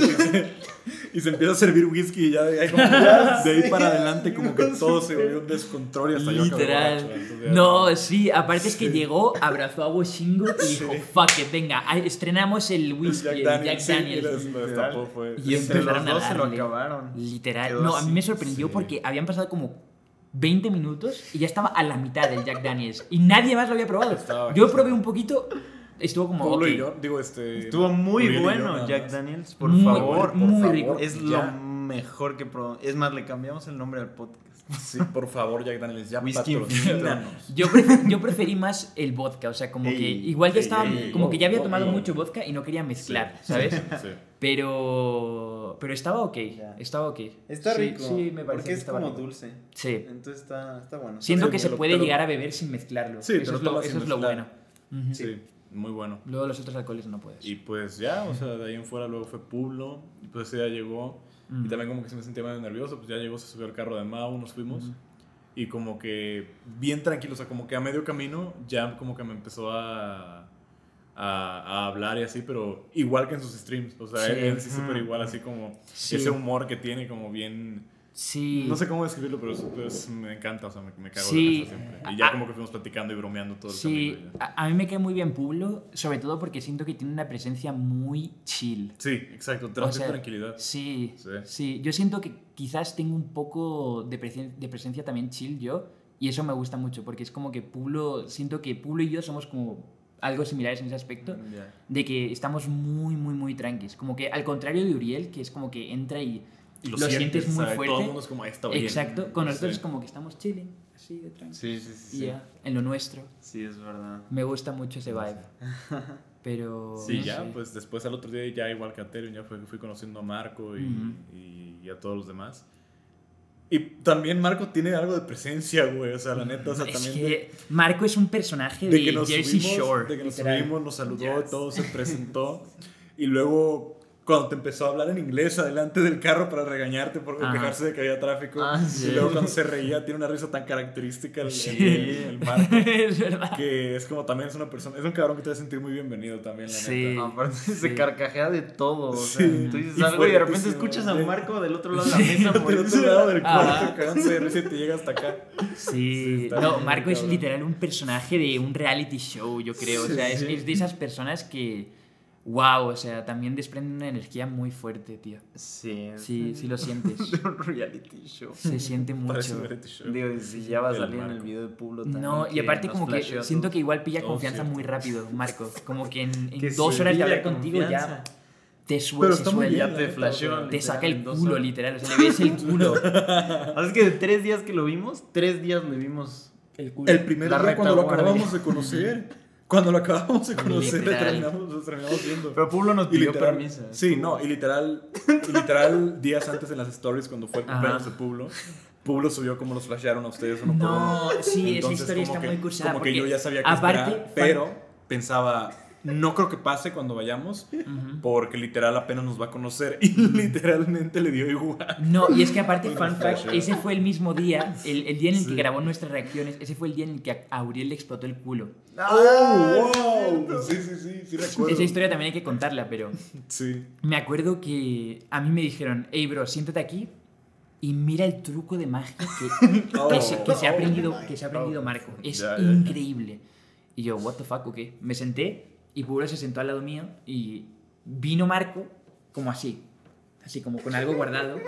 y se empieza a servir whisky y ya de ahí, como que ya de ahí para adelante como que todo se volvió un descontrol y hasta yo acabé Literal. borracho, entonces ya No, sí, aparte es que llegó, abrazó a Woshingo y dijo, fuck it, venga, estrenamos el whisky, el Jack sí, Daniels. y lo destapó, fue. Y Entre los empezaron a dos se lo darle. acabaron. Literal. Quedó No, a mí así. me sorprendió Sí. porque habían pasado como 20 minutos y ya estaba a la mitad del Jack Daniels y nadie más lo había probado. Estaba Yo bajísimo. probé un poquito, estuvo como, Pablo ok. y yo, digo, Estuvo muy Uriel y yo bueno nada Jack más. Daniels, por Muy favor. bueno, muy por rico. favor. Es Ya. lo mejor que probamos. Es más, le cambiamos el nombre al podcast. Sí, por favor, Jack Daniels, ya Whisky patrocínanos. Yo preferí más el vodka, o sea, como Ey, que igual ya ey, estaba, ey, como que ya había oh, tomado oh. mucho vodka y no quería mezclar, ¿sabes? Sí. Pero estaba ok, Ya. estaba ok. Está Sí, rico. Sí, me parece Porque que es estaba como rico. dulce. Sí. Entonces está bueno. Siento Sí, que se te puede lo- llegar a beber sin mezclarlo. Sí, te eso lo es lo, tomas eso sin es lo bueno. mezclar. Ujú. Sí, muy bueno. Luego los otros alcoholes no puedes. Y pues ya, o sea, de ahí en fuera luego fue Pueblo, y pues ese día llegó, y también como que se me sentía medio nervioso, pues ya llegó, se subió al carro de Mau, nos fuimos, y como que bien tranquilo, o sea, como que a medio camino ya como que me empezó a hablar y así, pero igual que en sus streams, o sea, Sí. él sí súper igual, así como Sí. ese humor que tiene, como bien... Sí. No sé cómo describirlo, pero pues, me encanta, o sea, me cago Sí. de risa siempre. Y ya como que fuimos platicando y bromeando todo el Sí, camino. y ya. a mí me cae muy bien Pueblo, sobre todo porque siento que tiene una presencia muy chill. Sí, exacto, O transmite sea, tranquilidad. Sí, Sí. sí. Yo siento que quizás tengo un poco de presencia también chill yo, Y eso me gusta mucho, porque es como que siento que Pulo y yo somos como algo similares en ese aspecto, Ya. de que estamos muy, muy, muy tranquis. Como que al contrario de Uriel, que es como que entra y lo sientes muy ¿sabes? fuerte. Todo el mundo es como, está bien. Exacto, con nosotros Sí. es como que estamos chilling, así de tranqui. Sí, sí, sí. Y Sí, ya, en lo nuestro. sí, es verdad. Me gusta mucho ese vibe. Pero. Sí, no ya, sé. pues después al otro día, ya igual que a Aterion, ya fui conociendo a Marco y a todos los demás. Y también Marco tiene algo de presencia, güey. O sea, la neta, o sea, Es también que Marco es un personaje de de que nos Jersey subimos, Shore. de que nos literal. subimos, nos saludó, todo se presentó. Y luego, cuando te empezó a hablar en inglés adelante del carro para regañarte por Ajá. quejarse de que había tráfico. Ah, sí. Y luego cuando se reía, tiene una risa tan característica Sí. el Marco. Es verdad. Que es como también es una persona, es un cabrón que te va a sentir muy bienvenido también, la Sí. neta. Aparte Sí. se carcajea de todo. O sea, Sí. tú dices Y algo y de repente fuertísimo, escuchas a sí. Marco del otro lado de la mesa. Del morirse. otro lado del cuarto, Ajá. cagándose de risa y te llega hasta acá. Sí, Sí, está no, muy Marco es cabrón. literal un personaje de un reality show, yo creo. O sea, Sí. es de esas personas que, wow, o sea, también desprenden una energía muy fuerte, tío. Sí, es Sí, sí lo sientes. de un reality show. Se siente Parece mucho. un reality show. Digo, y si ya va a El salir en el Marco. video de Pueblo también. No, y aparte nos como que flasheó siento todo. que igual pilla Todo confianza cierto. muy rápido, Marco. Como que en Que 2 se horas de pilla hablar contigo ya confianza. te Pero se está muy suelta. bien, Ya te flasheó. Te saca el literal, en 2 culo, horas. literal. O sea, le ves el culo. Así que de 3 días que lo vimos, 3 días le vimos. El culo. El primer La día cuando lo retaguardia. acabamos de conocer. Cuando lo acabamos de conocer, Literal. lo terminamos viendo. Pero Pueblo nos Y pidió literal, permiso. sí, no, y literal días antes en las stories cuando fue el cumpleaños de Pueblo subió como los flashearon a ustedes uno por No, uno. sí, esa Entonces, historia como está que- muy cursada. Como que yo porque ya sabía que aparte, esperar, pero pensaba, no creo que pase cuando vayamos, porque literal apenas nos va a conocer y literalmente le dio igual. No, y es que aparte, Bueno, fun fact, flasheo. ese fue el mismo día, el día en el que Sí. grabó nuestras reacciones, ese fue el día en el que a Uriel le explotó el culo. ¡Oh, wow! Sí recuerdo. Esa historia también hay que contarla, pero Sí. me acuerdo que a mí me dijeron, hey bro, siéntate aquí y mira el truco de magia que se ha aprendido Marco. Es Ya, ya. increíble. Y yo, what the fuck, ok. Me senté y Pablo se sentó al lado mío y vino Marco como así como con algo guardado.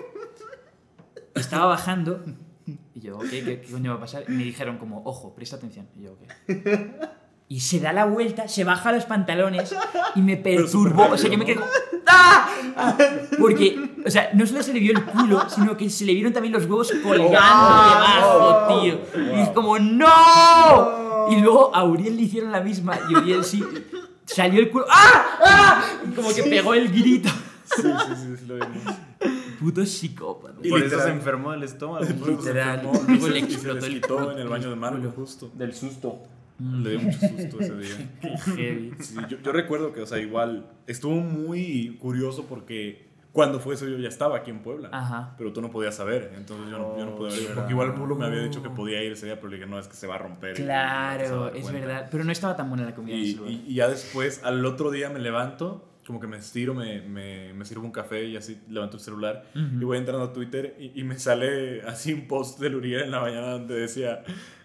Estaba bajando y yo, ok, ¿qué coño va a pasar? Y me dijeron como, ojo, presta atención. Y yo, ok. Y se da la vuelta, se baja los pantalones y me perturbó. O sea, yo me quedé como, ¡ah! Porque, o sea, no solo se le vio el culo, sino que se le vieron también los huevos colgando debajo, tío. Y es como, ¡no! Y luego a Uriel le hicieron la misma y Uriel sí salió el culo, ¡ah! ¡Ah! Y como que pegó el grito. Sí, lo vimos. Puto psicópata. Y Por eso literal- se enfermó del estómago. Por eso se Literal. enfermó Luego y le se explotó les el quitó culo. en el baño de Marco, Culo. justo. Del susto. Le dio mucho susto ese día. Heavy. Sí, yo recuerdo que, o sea, igual estuvo muy curioso porque cuando fue eso yo ya estaba aquí en Puebla. Ajá. Pero tú no podías saber, entonces yo no podía ir. será. Porque igual Pueblo me había dicho que podía ir ese día, pero le dije, no, es que se va a romper. y no se va a Claro, dar es cuenta. verdad. Pero no estaba tan buena la comida en ese lugar. Y ya después, al otro día me levanto, como que me estiro, me sirvo un café y así levanto el celular y voy entrando a Twitter y me sale así un post de Uriel en la mañana donde decía: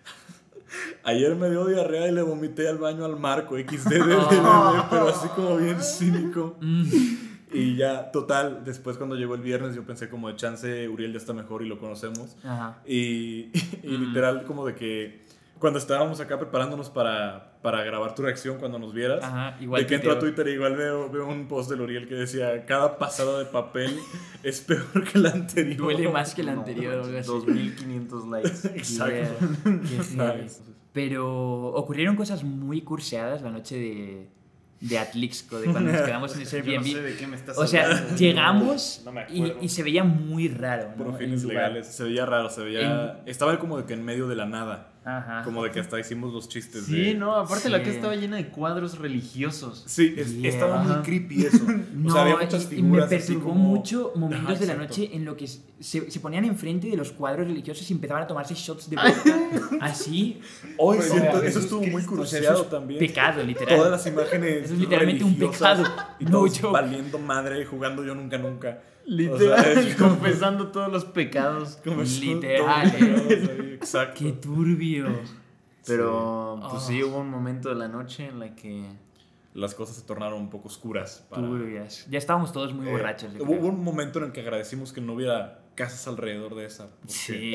ayer me dio diarrea y le vomité al baño al Marco XD pero así como bien cínico. Y ya, total, después cuando llegó el viernes yo pensé como de chance Uriel ya está mejor y lo conocemos. Ajá. Y literal como de que cuando estábamos acá preparándonos para grabar tu reacción cuando nos vieras, Ajá, igual de que entro a tuiteo. Twitter y igual veo un post del Uriel que decía: cada pasada de papel es peor que la anterior. Duele más que el No, anterior o algo así. 2500 likes. Exacto. Yeah, qué heavy. Nice. Pero ocurrieron cosas muy curseadas la noche de Atlixco, de cuando nos quedamos en ese Yo no Airbnb. sé de qué me estás O sea, hablando. llegamos No me acuerdo. y se veía muy raro, ¿no? Por El fines lugar. legales. Se veía raro, se veía... Estaba como de que en medio de la nada. Ajá. Como de que hasta hicimos los chistes Sí, de... no, aparte Sí. la casa estaba llena de cuadros religiosos. Sí, Yeah. estaba muy Ajá. creepy eso. No, o sea, había muchas y me figuras así perturbó como... mucho momentos Ajá, de la exacto. noche en lo que se ponían enfrente de los cuadros religiosos y empezaban a tomarse shots de vodka, así. Hoy Pues, siento, Jesús eso estuvo muy Cristo, O sea, cruciado eso es también. pecado, literal. Todas las imágenes Eso es literalmente un religiosas pecado. y No todos joke. valiendo madre y jugando yo nunca. Literal, O sea, es como- confesando todos los pecados. como son Literal, todos pecados ahí, exacto. Qué turbio. Pero, pues Oh. sí, hubo un momento de la noche en la que... Las cosas se tornaron un poco oscuras. Turbias. Ya estábamos todos muy borrachos. yo Hubo creo. un momento en el que agradecimos que no hubiera casas alrededor de esa. Porque Sí.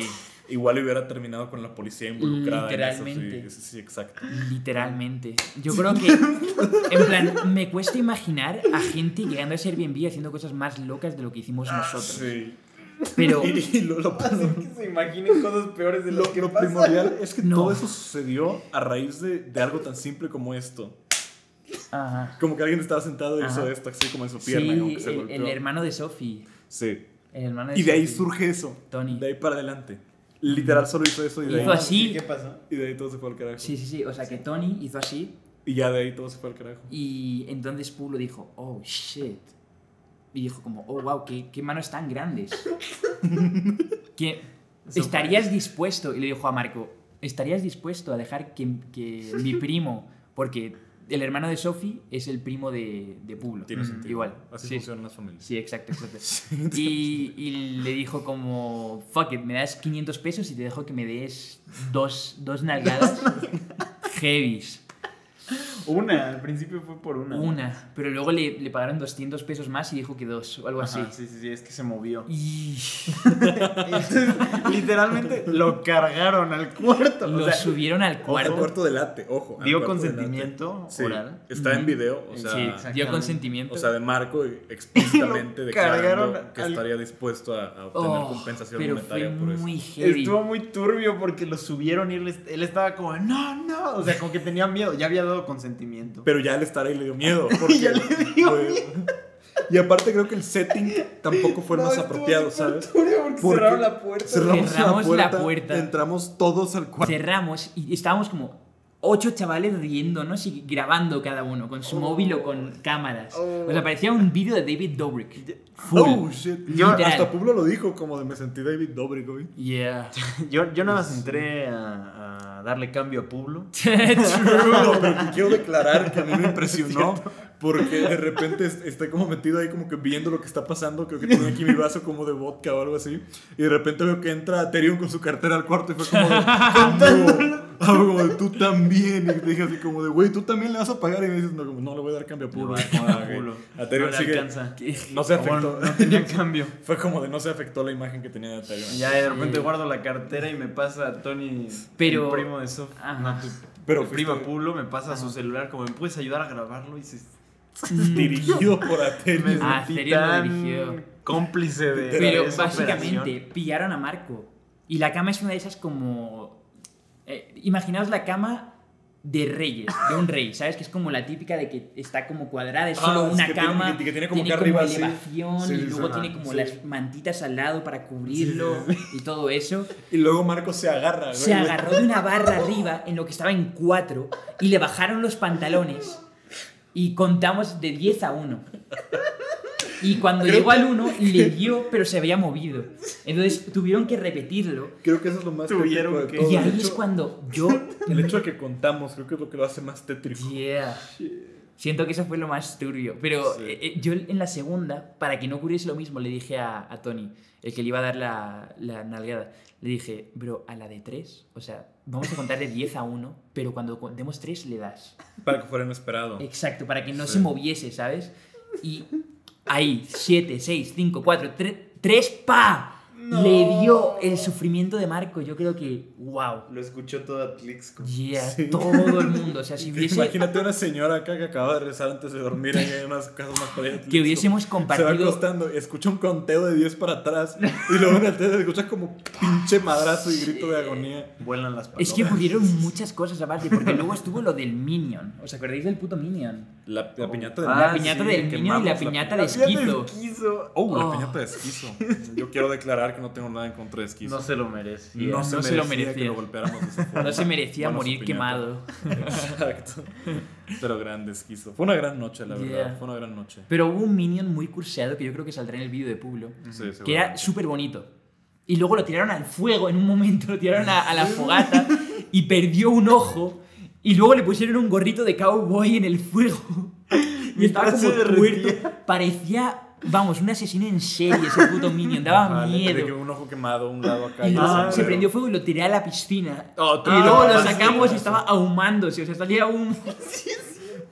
igual hubiera terminado con la policía involucrada. Literalmente. En eso, sí, exacto. Literalmente. Yo creo que, en plan, me cuesta imaginar a gente llegando a ese Airbnb haciendo cosas más locas de lo que hicimos nosotros. Sí. Pero Y lo Que se imaginen cosas peores de lo que lo pasa. primordial es que No. todo eso sucedió a raíz de algo tan simple como esto. ajá. Como que alguien estaba sentado y Ajá. hizo esto así como en su pierna, como Sí, que se golpeó. el hermano de Sophie. Sí. El hermano de Y de ahí Sophie. surge eso. Tony. De ahí para adelante. Literal solo hizo eso y de, Hizo ahí, así. ¿Y qué pasó? y de ahí todo se fue al carajo. Sí. O sea, que Tony hizo así. Y ya de ahí todo se fue al carajo. Y entonces Pablo dijo, oh, shit. Y dijo como, oh, wow, qué manos tan grandes. que ¿estarías dispuesto? Y le dijo a Marco, ¿estarías dispuesto a dejar que mi primo, porque el hermano de Sophie es el primo de Pablo? Tiene sentido. Igual. Así sí. funcionan las familias. Sí, exacto. Y le dijo como, fuck it, me das 500 pesos y te dejo que me des dos nalgadas heavies. Una, al principio fue por una. Una, pero luego le pagaron 200 pesos más y dijo que 2 o algo así. Ajá, sí, es que se movió. Y Entonces, literalmente lo cargaron al cuarto. lo o sea, subieron al Al cuarto. cuarto de late, ojo. al dio cuarto de consentimiento late. Sí, oral. está en video, o sea, Sí, dio exactamente. consentimiento. o sea, de Marco explícitamente Lo cargaron declarando que al- estaría dispuesto a obtener Oh, compensación pero fue monetaria por eso. muy heavy. Estuvo muy turbio porque lo subieron y él estaba como, no. O sea, como que tenía miedo. Ya había dado consentimiento. Pero ya al estar ahí le dio miedo. Porque, Ya le dio Y aparte creo que el setting tampoco fue el más apropiado, ¿sabes? Porque cerraron la puerta. Cerramos la puerta. Entramos todos al cuarto. Cerramos y estábamos como 8 chavales riéndonos y grabando cada uno con su móvil o con cámaras. O sea, parecía un vídeo de David Dobrik. Full. Oh, shit. Literal. Hasta Pablo lo dijo, como de me sentí David Dobrik hoy. Yeah. Yo nada más entré a darle cambio a Pablo. No, pero que quiero declarar que a mí me impresionó porque de repente estoy como metido ahí como que viendo lo que está pasando. Creo que tenía aquí mi vaso como de vodka o algo así. Y de repente veo que entra Terion con su cartera al cuarto y fue como de, algo como de tú también. Y te dije así como de, güey, tú también le vas a pagar. Y me dices, no, como, no le voy a dar cambio a Pablo. A Terion No le sigue- alcanza. No se afectó. No tenía cambio. Fue como de no se afectó la imagen que tenía de Terion. Ya de repente guardo la cartera y me pasa Tony, Pero- el primo de Sof. Ajá. No, Pero tu primo fuiste- Pulo me pasa su celular como, ¿me puedes ayudar a grabarlo? Y se Dirigido por Aterion. me Ah, sentí Terion lo tan dirigió. cómplice de Pero esa básicamente operación. pillaron a Marco. Y la cama es una de esas como... imaginaos la cama de reyes, de un rey, ¿sabes? Que es como la típica de que está como cuadrada, es solo es una que tiene- cama, que tiene como que arriba así. elevación Sí, y sí, luego sí. tiene como Sí. las mantitas al lado para cubrirlo y todo eso. Y luego Marco se agarra, güey. Se agarró de una barra arriba en lo que estaba en 4 y le bajaron los pantalones y contamos de 10 a 1. Y cuando llegó al 1 le dio, pero se había movido. Entonces tuvieron que repetirlo. Creo que eso es lo más Tuvieron tétrico de que- todo. Y El ahí hecho- es cuando yo... El hecho de que contamos, creo que es lo que lo hace más tétrico. Yeah. Siento que eso fue lo más turbio. Pero Sí. yo en la segunda, para que no ocurriese lo mismo, le dije a Tony, el que le iba a dar la nalgada, le dije, bro, a la de 3, o sea, vamos a contar de 10 a 1, pero cuando contemos 3 le das. Para que fuera inesperado. Exacto, para que no Sí. se moviese, ¿sabes? Y ahí, 7, 6, 5, 4, 3, ¡pa! Le dio el sufrimiento de Marco. Yo creo que, wow. Lo escuchó todo Atlixco. Yeah, Sí. todo el mundo. O sea, si hubiese... Imagínate una señora acá que acaba de rezar antes de dormir y hay unas casas más para allá. Que hubiésemos Se va compartido... acostando y escucha un conteo de 10 para atrás y luego en el tele escucha como pinche madrazo y grito de agonía. Vuelan las palomas. Es que ocurrieron muchas cosas aparte, porque luego estuvo lo del Minion. ¿Os acordáis del puto Minion? La piñata de La piñata del Minion y quemamos la piñata de Esquizo. Oh, la Oh. piñata de Esquizo. Yo quiero declarar que no tengo nada en contra de Esquizo. No se lo merece. No no se lo que merecía. lo golpeáramos de esa forma. No se merecía Bueno, su morir piñata. quemado. Exacto. Pero grande Esquizo. Fue una gran noche, la verdad. Yeah. Fue una gran noche. Pero hubo un Minion muy curseado que yo creo que saldrá en el vídeo de Pablo, Sí, que era seguramente. súper bonito. Y luego lo tiraron al fuego en un momento, lo tiraron a la fogata y perdió un ojo. Y luego le pusieron un gorrito de cowboy en el fuego. Y estaba Mientras como se derretía. tuerto. Parecía, vamos, un asesino en serie ese puto Minion. Daba Ajá, de que miedo. un ojo quemado, un lado acá. Y y luego otro se sombrero. prendió fuego y lo tiré a la piscina. Oh, tú Y luego lo lo sacamos y sí. estaba ahumándose. O sea, salía humo.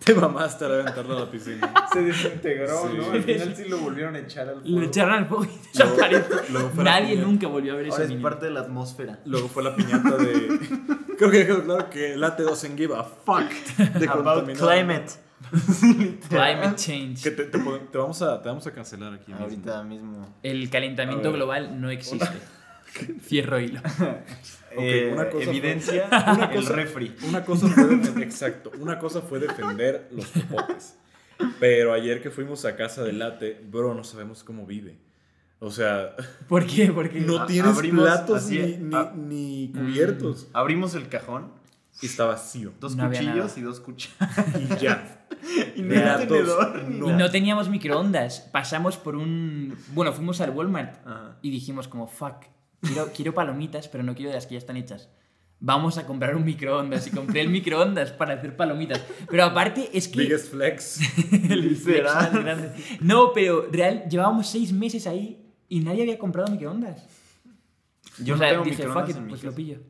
Te mamaste al aventarlo a la piscina. Se desintegró, Sí. ¿no? Al final sí lo volvieron a echar al Lo fuego. echaron al fuego y desapareció. luego fue la Nadie piñata. nunca volvió a ver Ahora ese es niño. parte de la atmósfera. Luego fue la piñata de... Creo que quedó claro que Latte doesn't give a fuck de About contaminar. climate. Climate change. Que te vamos a cancelar aquí mismo. Ahorita mismo. El A calentamiento ver. global no existe. Cierro hilo. una cosa evidencia, una el cosa- refri. Una cosa fue exacto, una cosa fue defender los popotes. Pero ayer que fuimos a casa de Latte, bro, no sabemos cómo vive. O sea, ¿Por qué? Porque no A- tienes abrimos platos así, ni cubiertos. Abrimos el cajón, Y está vacío. 2 No había cuchillos nada. y 2 cucharas. Y ya. Y no hay Platos, tenedor. Y no teníamos microondas. Pasamos por un... Bueno, fuimos al Walmart Ajá. y dijimos como, fuck, quiero palomitas, pero no quiero de las que ya están hechas. Vamos a comprar un microondas. Y compré el microondas para hacer palomitas. Pero aparte es que... Biggest flex. el flex más grande. No, pero real, llevábamos 6 meses ahí y nadie había comprado microondas. Yo O no sea, tengo dije, microondas fuck it, en mi pues lo casa. pillo.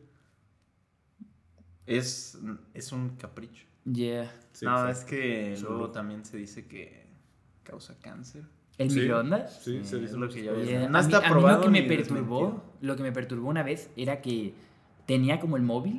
Es un capricho. Yeah. Sí, no, sí. es que Solo. luego también se dice que causa cáncer. ¿El Sí. microondas? Sí, se dice es lo que ya muchas ves. Yeah. No A mí- está a mí probado lo que me ni perturbó, desmentido. lo que me perturbó una vez era que tenía como el móvil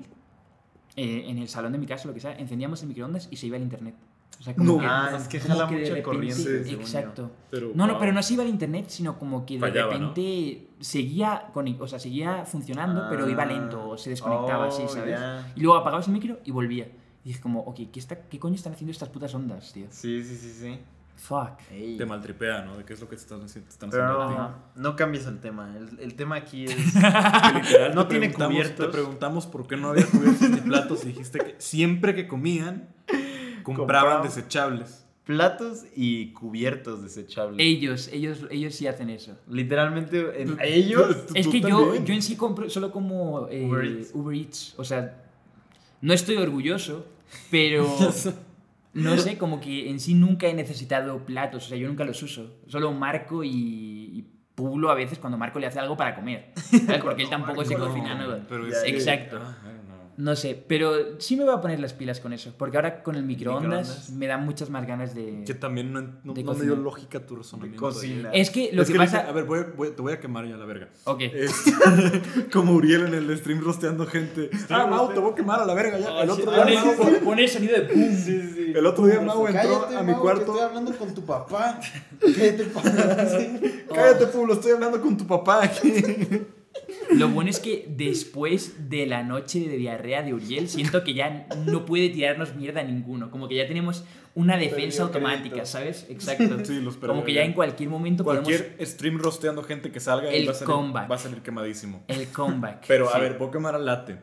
en el salón de mi casa, lo que sea, encendíamos el microondas y se iba el internet. O sea, como No. que, Es que como jala que de mucha repente- corriente. según Exacto. Pero, No, wow. pero no se iba el internet, sino como que de Fallaba, ¿no? repente seguía, o sea, seguía funcionando, pero iba lento o se desconectaba así, Oh, ¿sabes? ya. Y luego apagabas el micro y volvía. Y dije como, ok, ¿qué coño están haciendo estas putas ondas, tío? Sí, sí, sí, sí. Fuck. Ey. Te maltripea, ¿no? De qué es lo que te están haciendo. Pero a ti. no, no cambies el tema. El tema aquí es. Que literal No te tiene preguntamos- cubiertos. Te preguntamos por qué no había cubiertos ni platos y dijiste que siempre que comían, compraban Compraban. desechables. Platos y cubiertos desechables. Ellos sí hacen eso. Literalmente, ellos. Es Tú que yo también. en sí compro solo como Uber Eats. Uber Eats. O sea, no estoy orgulloso, pero no sé, como que en sí nunca he necesitado platos. O sea, yo nunca los uso. Solo marco y pulo a veces cuando Marco le hace algo para comer. ¿Sabes? Porque él tampoco se cocina nada. Pero Ya, Exacto. no. No sé, pero sí me voy a poner las pilas con eso. Porque ahora con el microondas Microondas. me dan muchas más ganas de... Que también no De me dio cocinar. lógica tu razonamiento. cocina. Es que lo Es que que pasa... a ver, te voy a quemar ya la verga. Ok. Como Uriel en el stream rosteando gente. Mau, te voy a quemar a la verga ya. El otro Pone, día, Mau, pone el sonido de boom. el otro día Mau entró Cállate, a mi Mau, cuarto. que estoy hablando con tu papá. ¿Qué te pasa? Cállate, Pueblo, estoy hablando con tu papá aquí. Lo bueno es que después de la noche de diarrea de Uriel, siento que ya no puede tirarnos mierda a ninguno. Como que ya tenemos una defensa automática, crédito. ¿sabes? Exacto. Sí, los perdió Como que ya. ya en cualquier momento Cualquier stream rosteando gente que salga y El va a salir, comeback. va a salir quemadísimo. podemos... El comeback. Pero, a Sí. ver, voy a quemar a Latte.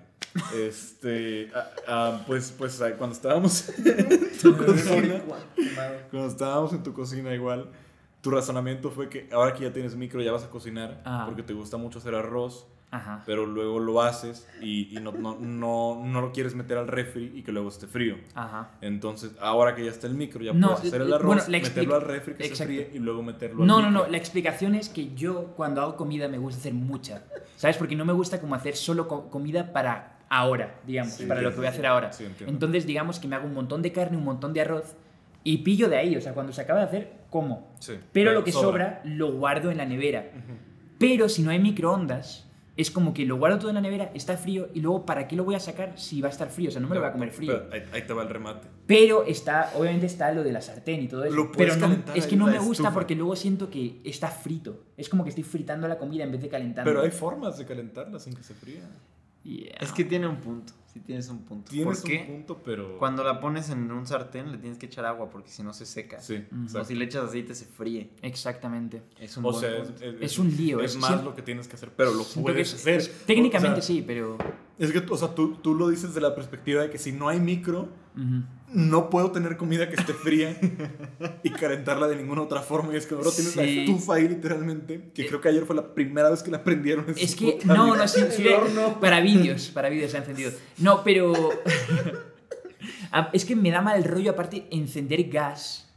Pues cuando estábamos en tu cocina, cuando estábamos en tu cocina igual, tu razonamiento fue que ahora que ya tienes micro ya vas a cocinar Ah. porque te gusta mucho hacer arroz, Ajá. pero luego lo haces y no lo quieres meter al refri y que luego esté frío. Ajá. Entonces, ahora que ya está el micro, ya No, puedes hacer el arroz, bueno, la meterlo al refri que se exacto. fríe y luego meterlo al No, micro. la explicación es que yo cuando hago comida me gusta hacer mucha. ¿Sabes? Porque no me gusta como hacer solo comida para ahora, digamos, Sí, para lo que voy a hacer ahora. sí, entiendo. Entonces, digamos que me hago un montón de carne, un montón de arroz y pillo de ahí. O sea, cuando se acaba de hacer, como. Sí, Pero lo que sobra lo guardo en la nevera. Pero si no hay microondas, es como que lo guardo todo en la nevera, está frío y luego ¿para qué lo voy a sacar si va a estar frío? O sea, no me lo voy a comer frío. Pero ahí te va el remate. Pero obviamente está lo de la sartén y todo eso. Lo puedes Pero no, calentar es ahí que no en me la gusta estufa. porque luego siento que está frito. Es como que estoy fritando la comida en vez de calentando. Pero hay formas de calentarla sin que se fría. Yeah. Es que tiene un punto. Sí, tienes un punto. Tienes ¿Por qué? un punto, pero... Cuando la pones en un sartén le tienes que echar agua porque si no se seca. Sí, Ujú. O exacto. si le echas aceite se fríe. Exactamente. Es un O buen sea, punto. Es un lío, Es es más siempre- lo que tienes que hacer, pero lo Siento que puedes es- hacer. técnicamente O sea, sí, pero... Es que, o sea, tú lo dices de la perspectiva de que si no hay micro, Ujú. no puedo tener comida que esté fría y calentarla de ninguna otra forma. Y es que ahora tienes la Sí. estufa ahí literalmente, que creo que ayer fue la primera vez que la prendieron. en Es su que, puta no, vida. sí, para vídeos se ha encendido. No, pero es que me da mal rollo aparte encender gas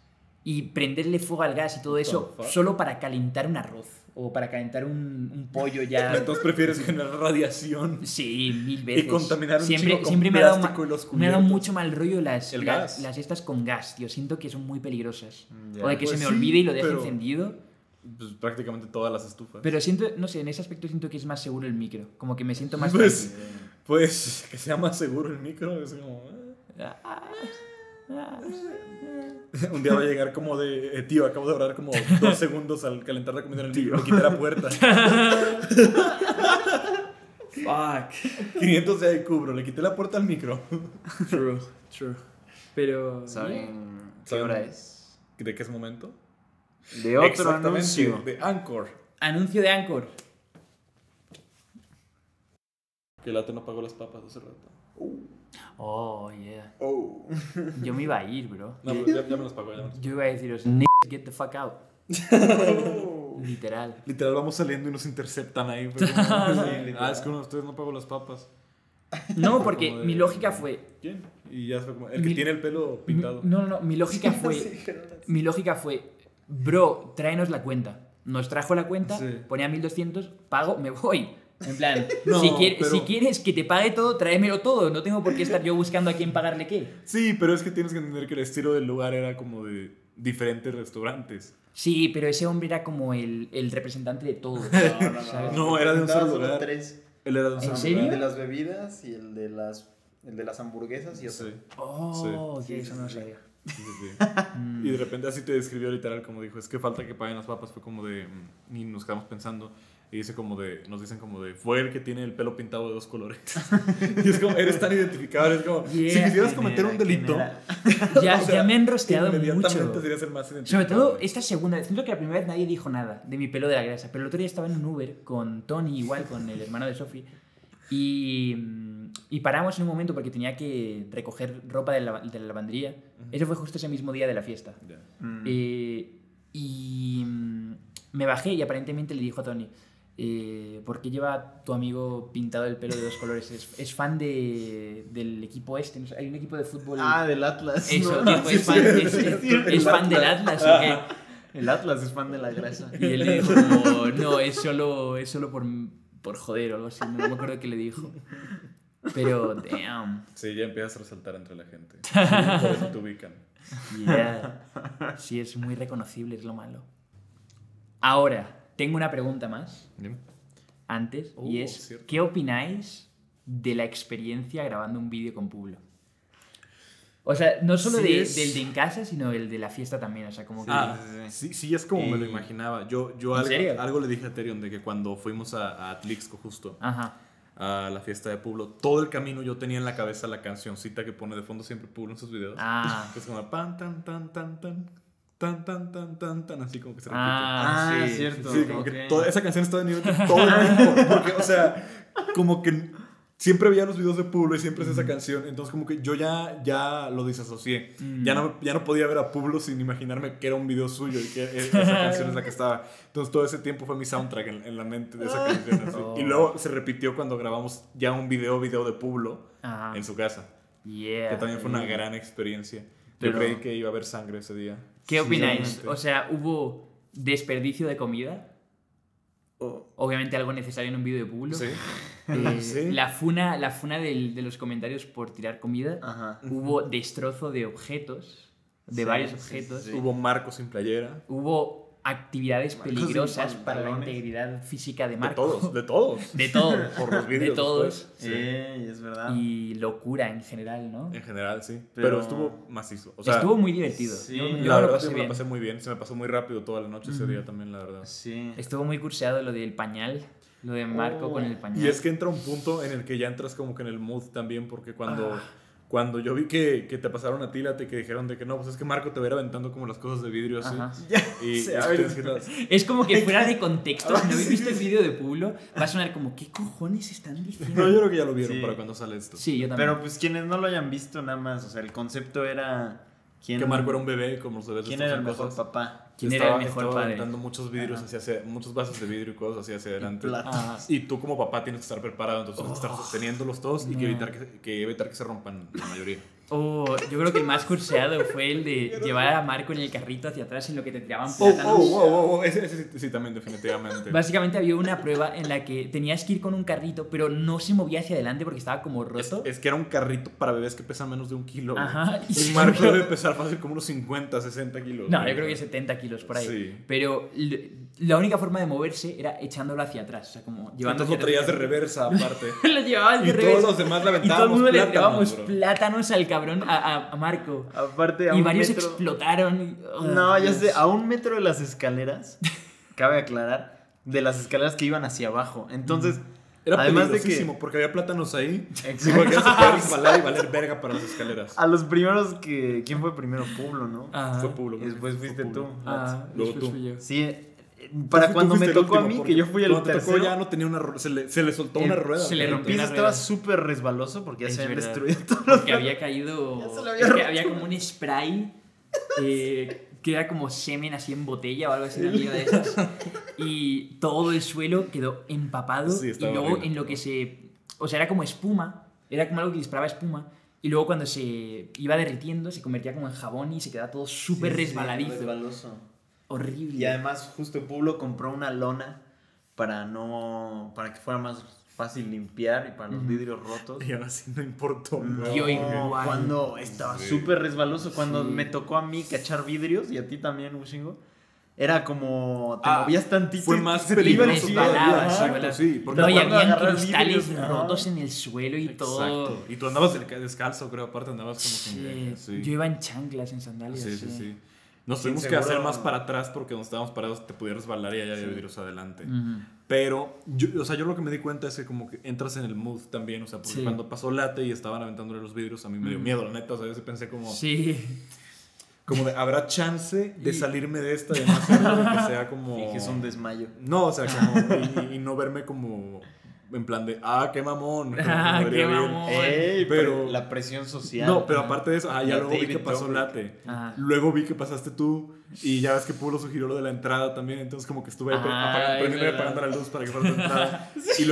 y prenderle fuego al gas y todo eso solo para calentar un arroz o para calentar un pollo ya. Entonces prefieres generar radiación. Sí, 1000 veces. Y contaminar un chingo con siempre plástico y los me ha dado cubiertos. mucho mal rollo las gas. las estas con gas, tío. Siento que son muy peligrosas. Ya. O de que Pues se me sí, olvide y lo deje pero- encendido. Pues prácticamente todas las estufas. Pero siento, no sé, en ese aspecto siento que es más seguro el micro. Como que me siento más Pues, tranquilo. pues que sea más seguro el micro. Es como. Un día va a llegar como de. Tío, acabo de orar como 2 segundos al calentar la comida en el micro. Le quité la puerta. Fuck. 500 de IQ, bro. Le quité la puerta al micro. True. Pero. ¿Saben qué ¿Saben? hora es? ¿De qué es momento? De otro Exactamente, anuncio. de Anchor. Anuncio de Anchor. Que Late no pagó las papas hace rato. Oh, yeah. Oh. Yo me iba a ir, bro. No, pero ya me las pagó. Ya me las pagó. Yo iba a deciros, get the fuck out. Literal. Literal, vamos saliendo y nos interceptan ahí. Fue como, es que uno de ustedes no pagó las papas. No, porque Como de- mi lógica fue. ¿Quién? Y ya fue como. El que Mi- tiene el pelo pintado. No. Mi lógica fue. Bro, tráenos la cuenta. Nos trajo la cuenta, Sí. ponía 1200, pago, me voy. En plan, No, pero- si quieres que te pague todo, tráemelo todo. No tengo por qué estar yo buscando a quién pagarle qué. Sí, pero es que tienes que entender que el estilo del lugar era como de diferentes restaurantes. Sí, pero ese hombre era como el representante de todo. ¿sabes? No, era de un solo Solo lugar. 3. Él era de un ¿En solo serio? El lugar. de las bebidas y el de las hamburguesas y otro. Sí. Oh, Sí, que eso sí, no lo sí. sabía. Sí, sí, sí. Y de repente así te describió literal como dijo, es que falta que paguen las papas, fue como de, y nos quedamos pensando, y dice como de, nos dicen como de, fue el que tiene el pelo pintado de 2 colores. Y es como, eres tan identificable, es como, si Yeah. quisieras cometer un delito, Ya, o sea, ya me han rosteado inmediatamente mucho. serías el más Sobre identificable. todo esta segunda, siento que la primera vez nadie dijo nada de mi pelo de la grasa, pero el otro día estaba en un Uber con Tony, igual, con el hermano de Sophie, y paramos en un momento porque tenía que recoger ropa de la lavandería. Eso fue justo ese mismo día de la fiesta. Ya. Me bajé y aparentemente le dijo a Tony, ¿por qué lleva tu amigo pintado el pelo de 2 colores? ¿Es fan del equipo este? ¿No? Hay un equipo de fútbol... Del Atlas. Eso, ¿no? dijo, ¿es fan del Atlas o qué? El Atlas es fan de la grasa. Y él le dijo como, no, es solo por joder o algo así. No me acuerdo qué le dijo. Pero, damn. Sí, ya empiezas a resaltar entre la gente. Por eso te ubican. Yeah. Sí, es muy reconocible, es lo malo. Ahora, tengo una pregunta más Dime. antes. Y es, Cierto. ¿qué opináis de la experiencia grabando un vídeo con Pablo? O sea, no solo Sí, del de en casa, sino el de la fiesta también. O sea, como que... Sí, es como me lo imaginaba. Yo ¿En serio? algo le dije a Terion de que cuando fuimos a Atlixco justo, Ajá. a la fiesta de Pueblo, todo el camino yo tenía en la cabeza la cancioncita que pone de fondo siempre Pueblo en sus videos. Ah. Que es como pan, tan, tan, tan, tan, tan, tan, tan, tan, tan, así como que se repite. Ah, sí, cierto. Sí, como que Ok. toda esa canción está en nivel todo el tiempo. Porque, o sea, como que siempre veía los videos de Pueblo y siempre es esa canción. Entonces, como que yo ya lo desasocié. Ya no podía ver a Pueblo sin imaginarme que era un video suyo y que esa canción es la que estaba. Entonces, todo ese tiempo fue mi soundtrack en la mente de esa canción. Así. Y luego se repitió cuando grabamos ya un video de Pueblo Ajá. en su casa. Yeah. Que también fue una gran experiencia. Pero- Yo creí que iba a haber sangre ese día. ¿Qué opináis? realmente. O sea, ¿hubo desperdicio de comida? Obviamente algo necesario en un vídeo de Pueblo. Sí. Sí. La funa de los comentarios por tirar comida. Ajá. Hubo destrozo de objetos, de varios objetos. Hubo Marco sin playera. Hubo actividades peligrosas sin para la pantalones. integridad física de De Marco. todos, de todos. De todo. Por los vídeos de todos. después. Sí. Es verdad. Y locura en general, ¿no? En general, sí. Pero- Pero estuvo macizo. O sea, Estuvo muy divertido. sí, Yo la me verdad lo es pasé que me bien. la pasé muy bien. Se me pasó muy rápido toda la noche ese día también, la verdad. Sí. Estuvo muy curseado lo del pañal. Lo de Marco con el pañal. Y es que entra un punto en el que ya entras como que en el mood también, porque cuando yo vi que te pasaron a ti, que dijeron de que no, pues es que Marco te va a ir aventando como las cosas de vidrio así. Ajá. Y Sí, a y ver, tienes que las- Es como que fuera de contexto, si no habéis visto el vídeo de Pueblo, va a sonar como, ¿qué cojones están diciendo? No, yo creo que ya lo vieron Sí. para cuando sale esto. Sí, yo también. Pero pues quienes no lo hayan visto nada más, o sea, el concepto era quién Que Marco era un bebé, como los bebés quién destrozan era el mejor cosas. papá. ¿Quién era el mejor estaba padre? aventando muchos vidrios muchos vasos de vidrio y cosas así hacia adelante. Y tú como papá tienes que estar preparado, entonces tienes que estar sosteniéndolos todos y que evitar que se rompan la mayoría. Yo creo que el más curseado fue el de llevar a Marco en el carrito hacia atrás en lo que te tiraban plátanos. Ese sí, también, definitivamente. Básicamente había una prueba en la que tenías que ir con un carrito, pero no se movía hacia adelante porque estaba como roto. Es que era un carrito para bebés que pesan menos de 1 kilo. Ajá. Y Marco debe pesar fácil como unos 50, 60 kilos. No, yo creo que 70 kilos por ahí. Sí. Pero la única forma de moverse era echándolo hacia atrás. O sea, como llevando. Entonces lo traías de reversa, aparte. Lo llevabas de Y reversa. todos los demás le Y todo el mundo le aventábamos tirábamos bro. plátanos al cabrón, a Marco. Aparte, a Y un varios metro... explotaron. No, ya sé, a 1 metro de las escaleras, cabe aclarar, de las escaleras que iban hacia abajo. Entonces, Era además de peligrosísimo que porque había plátanos ahí. Exacto. Y cualquiera se podía resbalar y valer verga para las escaleras. a los primeros que... ¿Quién fue primero? Publo, ¿no? Ajá. Fue Pulo. Y después fuiste tú. Luego después tú. fui yo. Sí, para Tú cuando me fuiste el tocó a último, mí, porque que yo fui el cuando te tocó tercero, ya no tenía una se le soltó una rueda. se le el rompió piso una estaba rueda. súper resbaloso porque ya Es se habían verdad. destruido todos los... Que había caído. Ya se lo había es que roto. había como un spray que era como semen así en botella o algo así, una mierda de esas. Y todo el suelo quedó empapado. Sí, y estaba luego horrible. en lo que se. O sea, era como espuma. Era como algo que disparaba espuma. Y luego cuando se iba derritiendo se convertía como en jabón y se quedaba todo súper resbaladizo. resbaloso. Horrible. Y además, justo Publo compró una lona para que fuera más fácil limpiar y para los vidrios rotos. Y aún así no importó. No, Yo igual. cuando estaba Sí. súper resbaloso, cuando Sí. me tocó a mí cachar vidrios y a ti también, Ushingo, era como te Ah, movías tantito. fue y más se te iba el peligroso pie. Resbalaba, Ajá. resbalaba. sí, porque No, y cuando habían agarras cristales vidrios, rotos en el suelo y todo. Exacto. Y tú andabas descalzo, creo, aparte andabas como que... Sí. Yo iba en chanclas, en sandalias. Sí, sí, sí. sí. Nos Sí, tuvimos que seguro. hacer más para atrás porque donde estábamos parados te podías resbalar y allá había vidrios adelante. Ujú. Pero, yo lo que me di cuenta es que como que entras en el mood también, o sea, porque Sí. cuando pasó Late y estaban aventándole los vidrios, a mí me dio miedo, la neta, o sea, yo sí pensé como de, ¿habrá chance de salirme de esta y no hacerlo de que sea como... Y que es un desmayo. No, o sea, como... y no verme como... En plan de, qué mamón. como Ah, me vería qué bien. mamón. Pero- la presión social. No, pero aparte de eso, ya La luego vi David que pasó Dobrik. Late. Ajá. Luego vi que pasaste tú y ya ves que Puro sugirió lo de la entrada también, entonces como que estuve ahí Ah, prendiendo y es verdad. apagando la luz para que fuera tu entrada.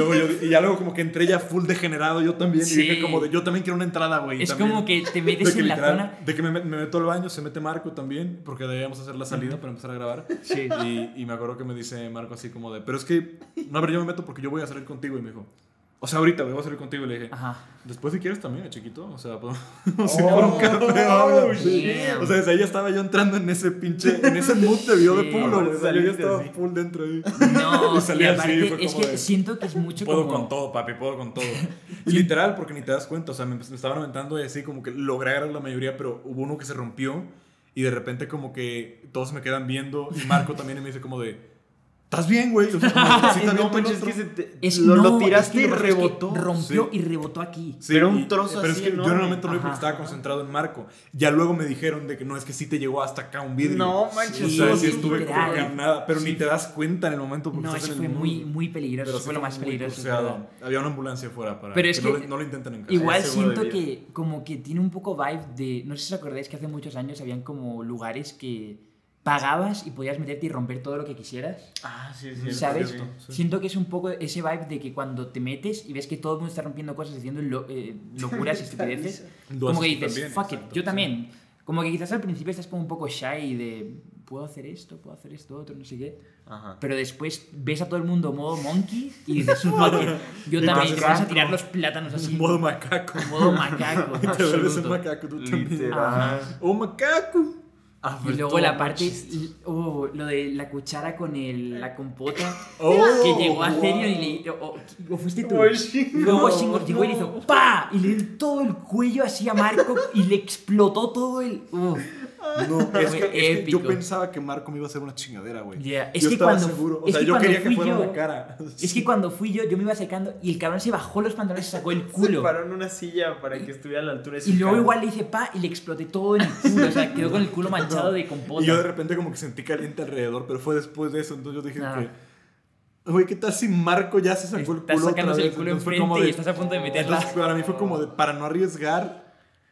Y ya luego como que entré ya full degenerado yo también y Sí. dije como de, yo también quiero una entrada, güey. Es también. como que te De metes que en la literal, zona. de que me meto al baño, se mete Marco también, porque debíamos hacer la salida para empezar a grabar. Sí. Y me acuerdo que me dice Marco así como de, pero es que, no, a ver, yo me meto porque yo voy a salir contigo. Y me dijo, o sea, ahorita voy a salir contigo. Y le dije, Ajá. después si quieres también, chiquito. O sea, podemos ir por un café. damn. O sea, desde ahí ya estaba yo entrando en ese mood de video de Sí. Pulo, güey. O sea, yo ya Saliste estaba así. full dentro ahí. No, Y salí y así, aparte fue es como que de, siento que es mucho Puedo como. con todo, papi, puedo con todo. Y literal, porque ni te das cuenta, o sea, me estaban aventando y así como que logré agarrar la mayoría, pero hubo uno que se rompió y de repente como que todos me quedan viendo y Marco también y me dice como de, ¿estás bien, güey? O sea, como, ¿sí está bien No tú el manches, otro? que se te, Es, lo no, tiraste es que y lo que pasa es que rebotó. rompió Sí. y rebotó aquí. Sí, Pero un trozo pero así es que yo en el enorme. momento no vi porque Ajá. estaba concentrado en Marco. Ya luego me dijeron de que no, es que sí te llegó hasta acá un vidrio. No manches, O sea, sí sí, estuve como literal. que nada, pero Sí. ni te das cuenta en el momento porque No, estás eso en fue el muy, mood. muy peligroso. Pero Eso fue lo más muy peligroso. curseado. ¿verdad? Había una ambulancia afuera para Pero es que no lo intenten en casa. Igual seguro de siento vida. que como que tiene un poco vibe de. No sé si os acordáis que hace muchos años habían como lugares que pagabas y podías meterte y romper todo lo que quisieras. Ah, sí, sí. ¿Sabes? cierto, sí. Siento que es un poco ese vibe de que cuando te metes y ves que todo el mundo está rompiendo cosas, haciendo locuras y estupideces, Lo como que haces tú dices, también, fuck it, exacto, yo sí. también. Como que quizás al principio estás como un poco shy de, puedo hacer esto, otro, no sé qué. Ajá. Pero después ves a todo el mundo modo monkey y dices, fuck it, yo Y también, macaco. vas a tirar los plátanos así. Modo macaco. Modo macaco. Y te vuelves un absoluto. macaco tú también. Literal. ¡Oh, macaco! Ah, Y pues luego todo la parte, machista. lo de la cuchara con la compota, Oh, que llegó a Therion y le, o fuiste tú. O el Shingo. Luego Shingo llegó y le hizo ¡pa! Y le dio todo el cuello así a Marco y le explotó todo el... No, Fue es que épico. yo pensaba que Marco me iba a hacer una chingadera, güey. Yeah. Yo estaba seguro. O sea, yo quería que fuera yo, una cara. Es que cuando fui yo me iba acercando y el cabrón se bajó los pantalones y sacó el Se culo. paró en una silla para que estuviera a la altura de su Y luego cara. igual le hice pa y le exploté todo en el culo. O sea, quedó con el culo manchado de compota. Y yo de repente como que sentí caliente alrededor, pero fue después de eso. Entonces yo dije Ah. que... Güey, ¿qué tal si Marco ya se sacó el Estás culo otra sacándose vez? el culo Entonces fue enfrente como de- y estás a punto de meterla. Entonces para mí fue como de, para no arriesgar,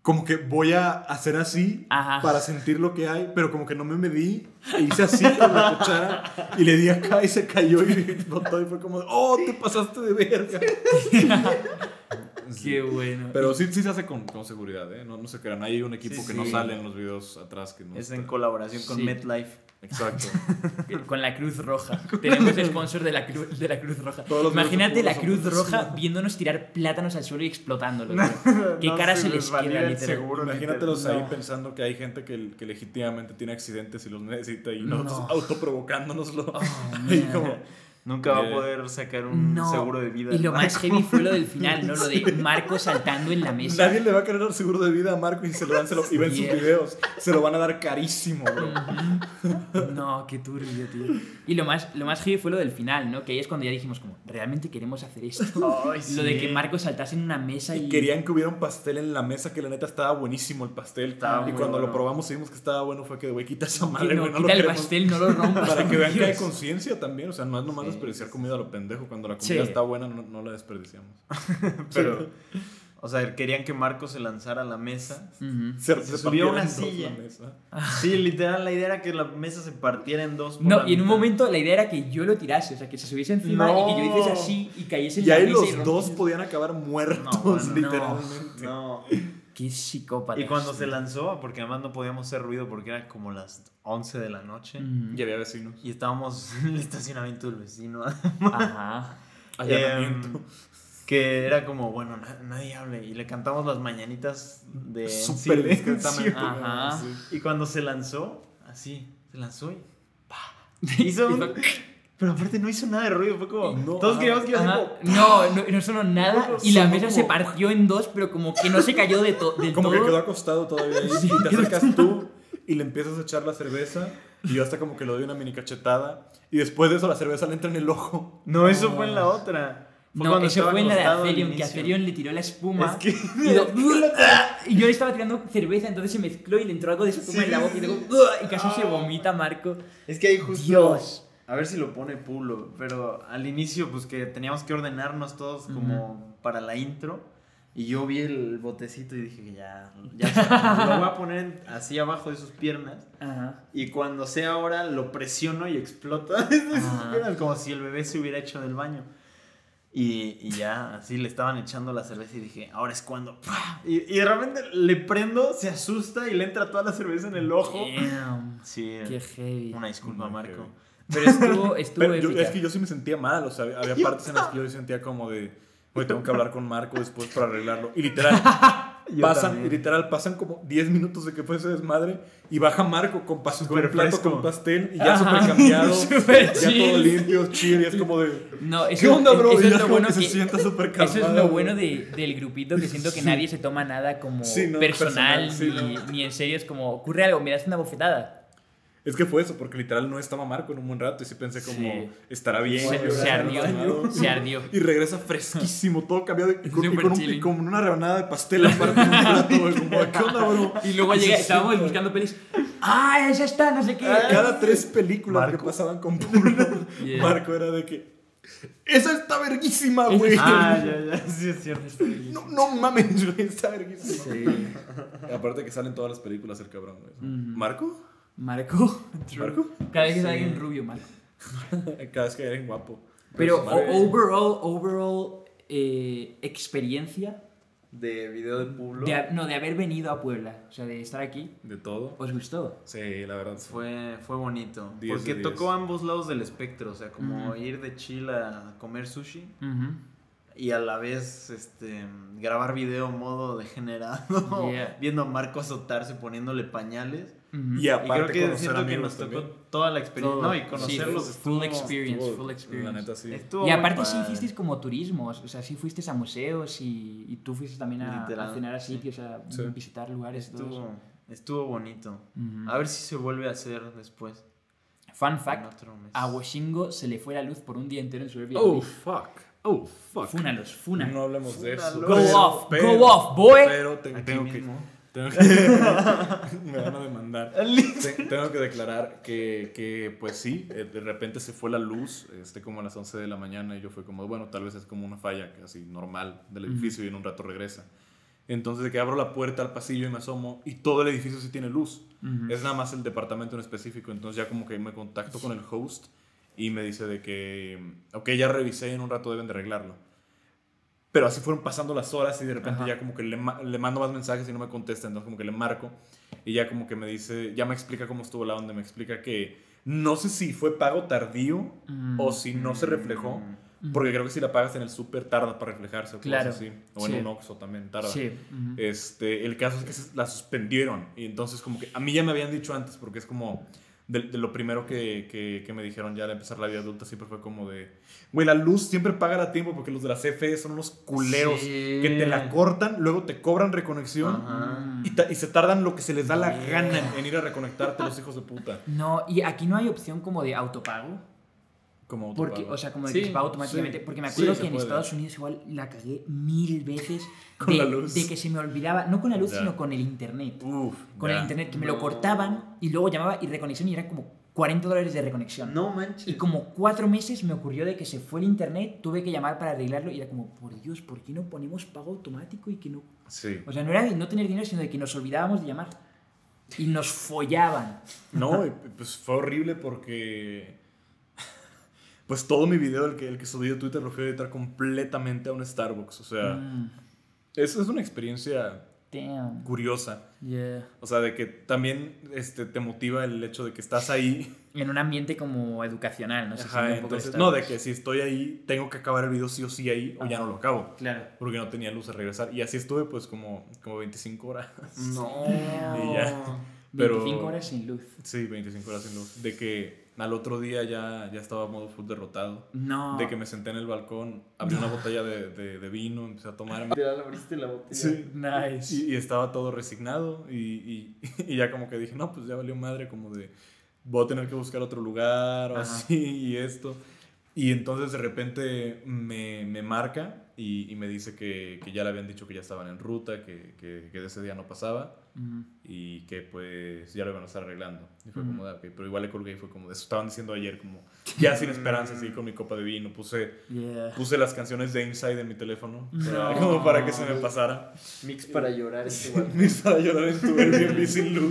como que voy a hacer así Ajá. para sentir lo que hay, pero como que no me medí e hice así con la cuchara y le di acá y se cayó y explotó y fue como, oh, te pasaste de verga. Qué bueno. Pero sí se hace con seguridad, ¿eh? No se crean. Hay un equipo que no sí. sale en los videos atrás. Que no Es está. en colaboración con Sí. MetLife. Exacto. Con la Cruz Roja. Tenemos sponsor de la Cruz Roja. Todos los Imagínate videos la son Cruz puros. Roja viéndonos tirar plátanos al suelo y explotándolos. Güey. ¿Qué No cara se se les les valía queda, el literal? seguro. Imagínatelos No. ahí pensando que hay gente que legítimamente tiene accidentes y los necesita y nosotros No. autoprovocándonoslo. Oh, y man. como, Nunca va a poder sacar un No. seguro de vida. Y lo ¿no? más heavy fue lo del final, ¿no? Lo de Marco saltando en la mesa. nadie le va a querer dar seguro de vida a Marco y se lo dan, y ven sus Yeah. videos. Se lo van a dar carísimo, bro. No, qué turbio, tío. Y lo más heavy fue lo del final, ¿no? Que ahí es cuando ya dijimos como, realmente queremos hacer esto. Ay, Lo de sí. que Marco saltase en una mesa y... Y querían que hubiera un pastel en la mesa, que la neta estaba buenísimo el pastel. Estaba y muy cuando bueno. lo probamos y vimos que estaba bueno, fue que, güey, quita esa Que madre, no, güey, no quita lo el queremos. pastel, no lo rompas. Para que vean que hay Dios. conciencia también, o sea, no es nomás desperdiciar comida a lo pendejo. Cuando la comida Sí. está buena, no la desperdiciamos. Pero, o sea, querían que Marco se lanzara a la mesa. Ujú. Se subió a una partieron dos silla. la mesa. Sí, literal, la idea era que la mesa se partiera en dos. por No, la y en un mitad. momento la idea era que yo lo tirase, o sea, que se subiese encima No. y que yo hiciese así y cayese en Y la ahí mesa los y dos rompiese. podían acabar muertos, No, bueno, literalmente. No. Qué psicópata. Y cuando se lanzó, porque además no podíamos hacer ruido porque era como las 11 de la noche. Y había vecinos. Y estábamos en el estacionamiento del vecino. Ajá. Allanamiento. Que era como, bueno, nadie hable. Y le cantamos las mañanitas de Súper sí, discretamente. silencio. Ajá. Y cuando se lanzó, así, se lanzó y ¡pah! Hizo un... Pero aparte no hizo nada de ruido, fue como... No, todos queríamos que iba a Ajá. hacer como... No sonó nada y la mesa se partió en dos, pero como que no se cayó del Como todo. que quedó acostado todavía ahí. Sí, y te quedó acercas tú y le empiezas a echar la cerveza. Y yo hasta como que le doy una mini cachetada. Y después de eso la cerveza le entra en el ojo. No, eso fue en la otra. Fue No, cuando eso estaba fue en la de acostado al Atherion, que inicio. Atherion le tiró la espuma. Es que... Y yo le estaba tirando cerveza, entonces se mezcló y le entró algo de espuma en la boca y luego y casi se vomita Marco. Es que ahí justo... Dios. A ver si lo pone Pulo. Pero al inicio, pues que teníamos que ordenarnos todos como para la intro. Y yo vi el botecito y dije que ya lo voy a poner así abajo de sus piernas. Ajá. Y cuando sea ahora, lo presiono y explota desde sus Ajá. piernas. Como si el bebé se hubiera hecho del baño. Y ya, así le estaban echando la cerveza y dije, ahora es cuando. ¡Pah! Y de repente le prendo, se asusta y le entra toda la cerveza en el ojo. Damn. Sí, Qué heavy. una disculpa, Muy Marco. heavy. Pero estuvo Pero épica. es que yo sí me sentía mal. O sea, había partes en las que yo sentía como de, güey, tengo que hablar con Marco después para arreglarlo. Y literal, Yo también. pasan como 10 minutos de que fue ese desmadre. Y baja Marco con un Súper plato fresco. con pastel. Y ya súper cambiado. Súper ya chill. todo limpio, chill. Y es como de, No, eso, ¿qué onda, bro? eso Y es ya lo como bueno que se que- sienta súper calmado. Eso es lo bueno del grupito, que siento que nadie se toma nada como Sí, no, personal, personal, sí, ni en serio. Es como, ocurre algo, me das una bofetada. Es que fue eso, porque literal no estaba Marco en un buen rato y sí pensé como, Sí. estará bien. Se ardió, se ardió. Y regresa fresquísimo, todo cambiado y Súper chilling. con una rebanada de pastel aparte en un plato, güey, como, ¿qué onda, bro? Y luego se llega, estábamos sienta. buscando pelis. ¡Ah, esa está! No sé qué. Cada 3 películas Marco. que pasaban con Pulo, Yeah. Marco era de que, ¡esa está verguísima, güey! Ah, ya, sí es cierto. No mames, güey, está verguísima. Sí. Aparte que salen todas las películas el cabrón, güey. Ujú. ¿Marco? Marco. ¿Marco? Cada vez que sale alguien rubio, Marco. Cada vez que eres guapo. Pero Marco- overall experiencia De video de Pulo. de haber venido a Puebla, o sea, de estar aquí, de todo. ¿os gustó? Sí, la verdad. Fue bonito. 10 porque de 10. tocó ambos lados del espectro. O sea, como Ujú. ir de chill a comer sushi. Ujú. Y a la vez grabar video modo degenerado. Yeah. Viendo a Marco azotarse poniéndole pañales. Ujú. Y Y aparte creo que conocer siento que amigos nos tocó también. toda la experiencia. Todo. No, y conocerlos Sí, estuvo- full experience, Estuvo- full experience. La neta sí. estuvo Y muy aparte sí padre. hicisteis como turismos, o sea, sí fuiste a museos y tú fuiste también a Literal, cenar a sí. sitios, a Sí. visitar lugares y todo eso. Estuvo bonito. Ujú. A ver si se vuelve a hacer después. Fun en fact, otro mes. a Washingo se le fue la luz por un día entero en su Airbnb. Oh, fuck. Fúnalos, funa. No hablemos de eso. Fúnalo. Go off, boy. Pero Aquí tengo que... mismo. Tengo que me van a demandar. Tengo que declarar que pues sí, de repente se fue la luz, como a las 11 de la mañana y yo fue como, bueno, tal vez es como una falla así normal del edificio y en un rato regresa. Entonces de que abro la puerta al pasillo y me asomo y todo el edificio sí tiene luz. Es nada más el departamento en específico. Entonces ya como que me contacto con el host y me dice de que, ok, ya revisé, en un rato deben de arreglarlo. Pero así fueron pasando las horas y de repente ya como que le mando más mensajes y no me contesta. Entonces como que le marco y ya como que me dice, ya me explica cómo estuvo la onda. Me explica que no sé si fue pago tardío o si no se reflejó. Porque creo que si la pagas en el súper tarda para reflejarse o cosas así. O en un Oxxo también tarda. Sí. El caso es que la suspendieron. Y entonces como que a mí ya me habían dicho antes, porque es como de lo primero que me dijeron ya al empezar la vida adulta, siempre fue como de, güey, la luz siempre paga a tiempo, porque los de la CFE son unos culeros que te la cortan, luego te cobran reconexión y se tardan lo que se les da la gana en ir a reconectarte, los hijos de puta. No, y aquí no hay opción como de autopago. Como Porque, o sea, como de que se paga automáticamente. Porque me acuerdo que en Estados Unidos igual la cagué 1000 veces con la luz. De que se me olvidaba, no con la luz, sino con el internet. Con el internet, que me lo cortaban y luego llamaba y reconexión y era como $40 de reconexión. No manches. Y como 4 meses me ocurrió de que se fue el internet, tuve que llamar para arreglarlo y era como, por Dios, ¿por qué no ponemos pago automático y que no? Sí. O sea, no era de no tener dinero, sino de que nos olvidábamos de llamar. Y nos follaban. No, pues fue horrible porque pues todo mi video, el que subí de Twitter, lo fui a editar completamente a un Starbucks. O sea, eso es una experiencia curiosa. Yeah. O sea, de que también te motiva el hecho de que estás ahí. En un ambiente como educacional, no sé. Ajá, entonces, no, de que si estoy ahí, tengo que acabar el video sí o sí ahí, o ya no lo acabo. Claro. Porque no tenía luz a regresar. Y así estuve pues como 25 horas. No. Y ya. Pero, 25 horas sin luz. Sí, 25 horas sin luz. De que al otro día ya estaba a modo full derrotado. No. De que me senté en el balcón, abrí una botella de vino, empecé a tomar. Literal, abriste la botella. Sí. Nice. Y estaba todo resignado. Y ya como que dije, no, pues ya valió madre, como de voy a tener que buscar otro lugar o así y esto. Y entonces de repente me marca y me dice que ya le habían dicho que ya estaban en ruta, que de ese día no pasaba y que pues ya lo iban a estar arreglando. Y fue como, ok, pero igual le colgué y fue como, eso estaban diciendo ayer, como ya sin esperanza, así con mi copa de vino. Puse las canciones de Inside en mi teléfono, como para que se me pasara. Mix para llorar en tu balcón. Mix para llorar en tu Airbnb sin luz.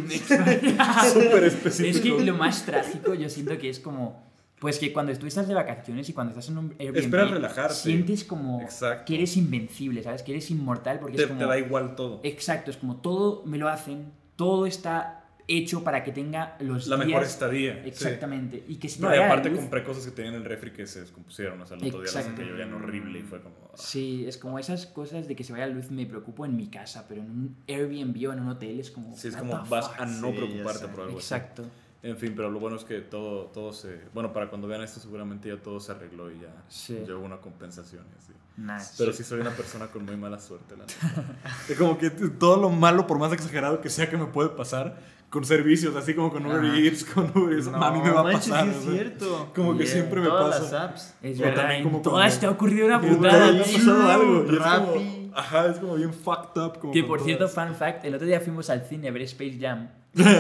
Súper específico. Es que lo más trágico yo siento que es como, pues que cuando tú estás de vacaciones y cuando estás en un Airbnb, esperas relajarte. sientes como que eres invencible, ¿sabes? Que eres inmortal porque es como, te da igual todo. Exacto, es como todo me lo hacen, todo está hecho para que tenga los la días, mejor estadía. Exactamente. Y que si te y vaya aparte la luz, compré cosas que tenían en el refri que se descompusieron, o sea, el otro día las sentí yo ya horrible y fue como... Sí, es como esas cosas de que se vaya la luz me preocupo en mi casa, pero en un Airbnb o en un hotel es como... Sí, es como vas a no preocuparte por algo Exacto. así. En fin, pero lo bueno es que todo se... Bueno, para cuando vean esto seguramente ya todo se arregló y ya llegó una compensación y así. Nice. Pero sí soy una persona con muy mala suerte, la neta. Es como que todo lo malo, por más exagerado que sea que me puede pasar, con servicios, así como con Uber Eats, con Uber Eats, a mí me va a pasar. Sí, es cierto. Como que siempre me todas pasa. Las apps. Es Pero verdad, también como en todas cuando- te ha ocurrido una Todo putada. me ha pasado algo. y es Rappi. como- Ajá, es como bien fucked up. Como Que con por cierto, todas. fun fact, el otro día fuimos al cine a ver Space Jam.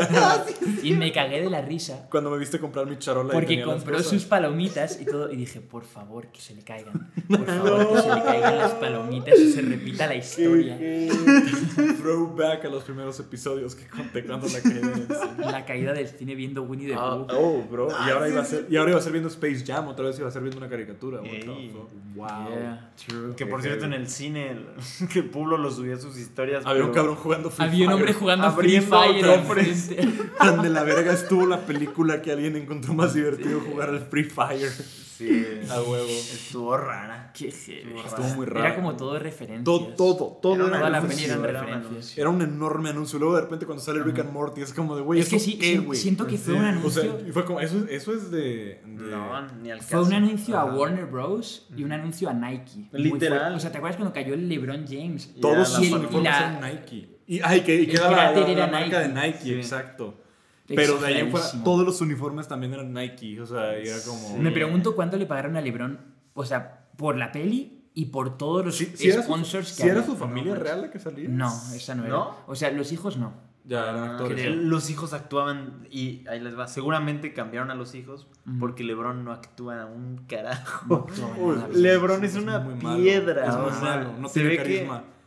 Y me cagué de la risa. Cuando me viste comprar mi charola y Porque tenía las compró cosas. sus palomitas y todo. Y dije, por favor, que se le caigan. Por favor, que se le caigan las palomitas y se repita la historia. Throwback a los primeros episodios que conté cuando la caída en el cine. La caída del cine viendo Winnie the Pooh. Oh, bro. Y ahora iba a ser viendo Space Jam. Otra vez iba a ser viendo una caricatura. What the Ey. fuck? Wow. Yeah, true. Que por cierto en el cine que Pueblo lo subía a sus historias. Había un pero- cabrón jugando Free Había un hombre Fire. jugando a Free Abriendo Fire. cofres. enfrente. Tan de la verga estuvo la película que alguien encontró más divertido jugar al Free Fire. Sí, A huevo. estuvo rara. Qué heavy. Estuvo muy raro. Era como todo referencias. Todo Era una Toda la anuncio. peli eran Era un referencias. anuncio. Era un enorme anuncio. Luego de repente cuando sale Rick and Morty es como de, güey, Es que ¿eso sí, qué, güey? siento que fue un O sea, anuncio. y fue como, eso es de... No, ni al Fue caso. un anuncio a Ajá. Warner Bros. Y un anuncio a Nike. Muy Literal. fuerte. O sea, ¿te acuerdas cuando cayó el LeBron James? Todos Ya, sus y uniformes la- eran Nike. Y que el queda la cráter era marca de Nike. Nike, Sí. exacto. Pero de ahí en fuera, Exageradísimo. todos los uniformes también eran Nike. O sea, y era como... Me pregunto cuánto le pagaron a LeBron, o sea, por la peli y por todos los Si era sponsors si que era había. su familia real la que salía. No, esa no era. ¿No? O sea, los hijos no. Ya, eran actores. creo. Los hijos actuaban y ahí les va. Seguramente cambiaron a los hijos porque LeBron no actúa un carajo. No, Uy, nada. LeBron es una muy malo. piedra. Es o muy sea, malo. No se tiene ve carisma.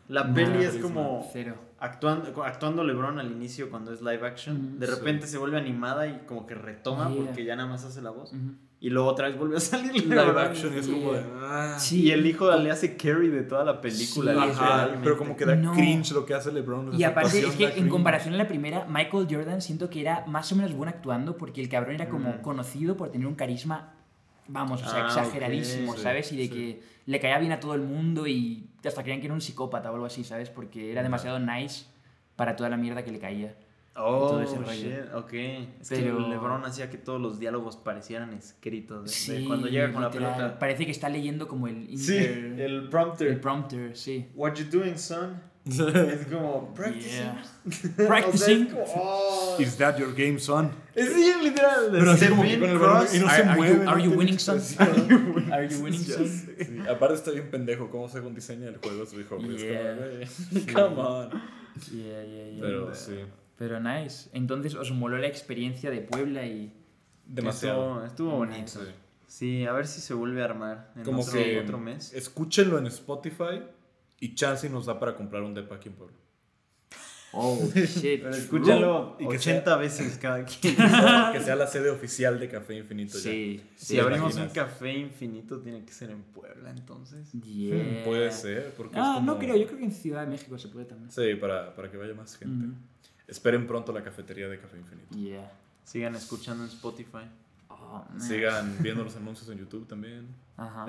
La peli es carisma, como cero. actuando LeBron al inicio cuando es live action. De repente se vuelve animada y como que retoma porque ya nada más hace la voz. Y luego otra vez vuelve a salir Live LeBron. action es como de... Sí. Y el hijo le hace carry de toda la película. Sí, literalmente. pero como que da No. cringe lo que hace LeBron. Y Su aparte es actuación que da en cringe. comparación a la primera, Michael Jordan siento que era más o menos bueno actuando porque el cabrón era como conocido por tener un carisma, vamos, o sea, exageradísimo, ok, sí, ¿sabes? Y de que le caía bien a todo el mundo y hasta creían que era un psicópata o algo así, ¿sabes? Porque era demasiado nice para toda la mierda que le caía. Oh, todo ese rollo. shit, ok. Es Pero- que LeBron hacía que todos los diálogos parecieran escritos. De Sí, cuando llega con literal. la pelota. Parece que está leyendo como el Sí, el prompter. el prompter, sí. What you doing, son? Es como practicing. Yeah. O sea, Practicing. es como, oh. Is that your game, son? Sí, literal. Pero así Step como que in, con el cross. balón y no se mueve. Are you no winning, tiene son? expresión. Are you winning, son? Sí, aparte está bien pendejo cómo según diseña el juego su hijo. Pues, Yeah. como, come on. Yeah. Pero sí, Pero nice. Entonces os moló la experiencia de Puebla y... demasiado. Estuvo bonito. Sí. Sí, a ver si se vuelve a armar en Como otro, que otro mes. escúchenlo en Spotify y chance nos da para comprar un depa aquí en Puebla. Oh, shit. Pero escúchalo Y que 80 veces cada quien. Que sea la sede oficial de Café Infinito ya. Sí. Si ¿Te abrimos imaginas? un café infinito, tiene que ser en Puebla, entonces. Yeah. Puede ser, porque es Ah, como... no creo. Yo creo que en Ciudad de México se puede también. Sí, para que vaya más gente. Esperen pronto la cafetería de Café Infinito. Yeah. Sigan escuchando en Spotify. Oh, man. Sigan viendo los anuncios en YouTube también. Ajá.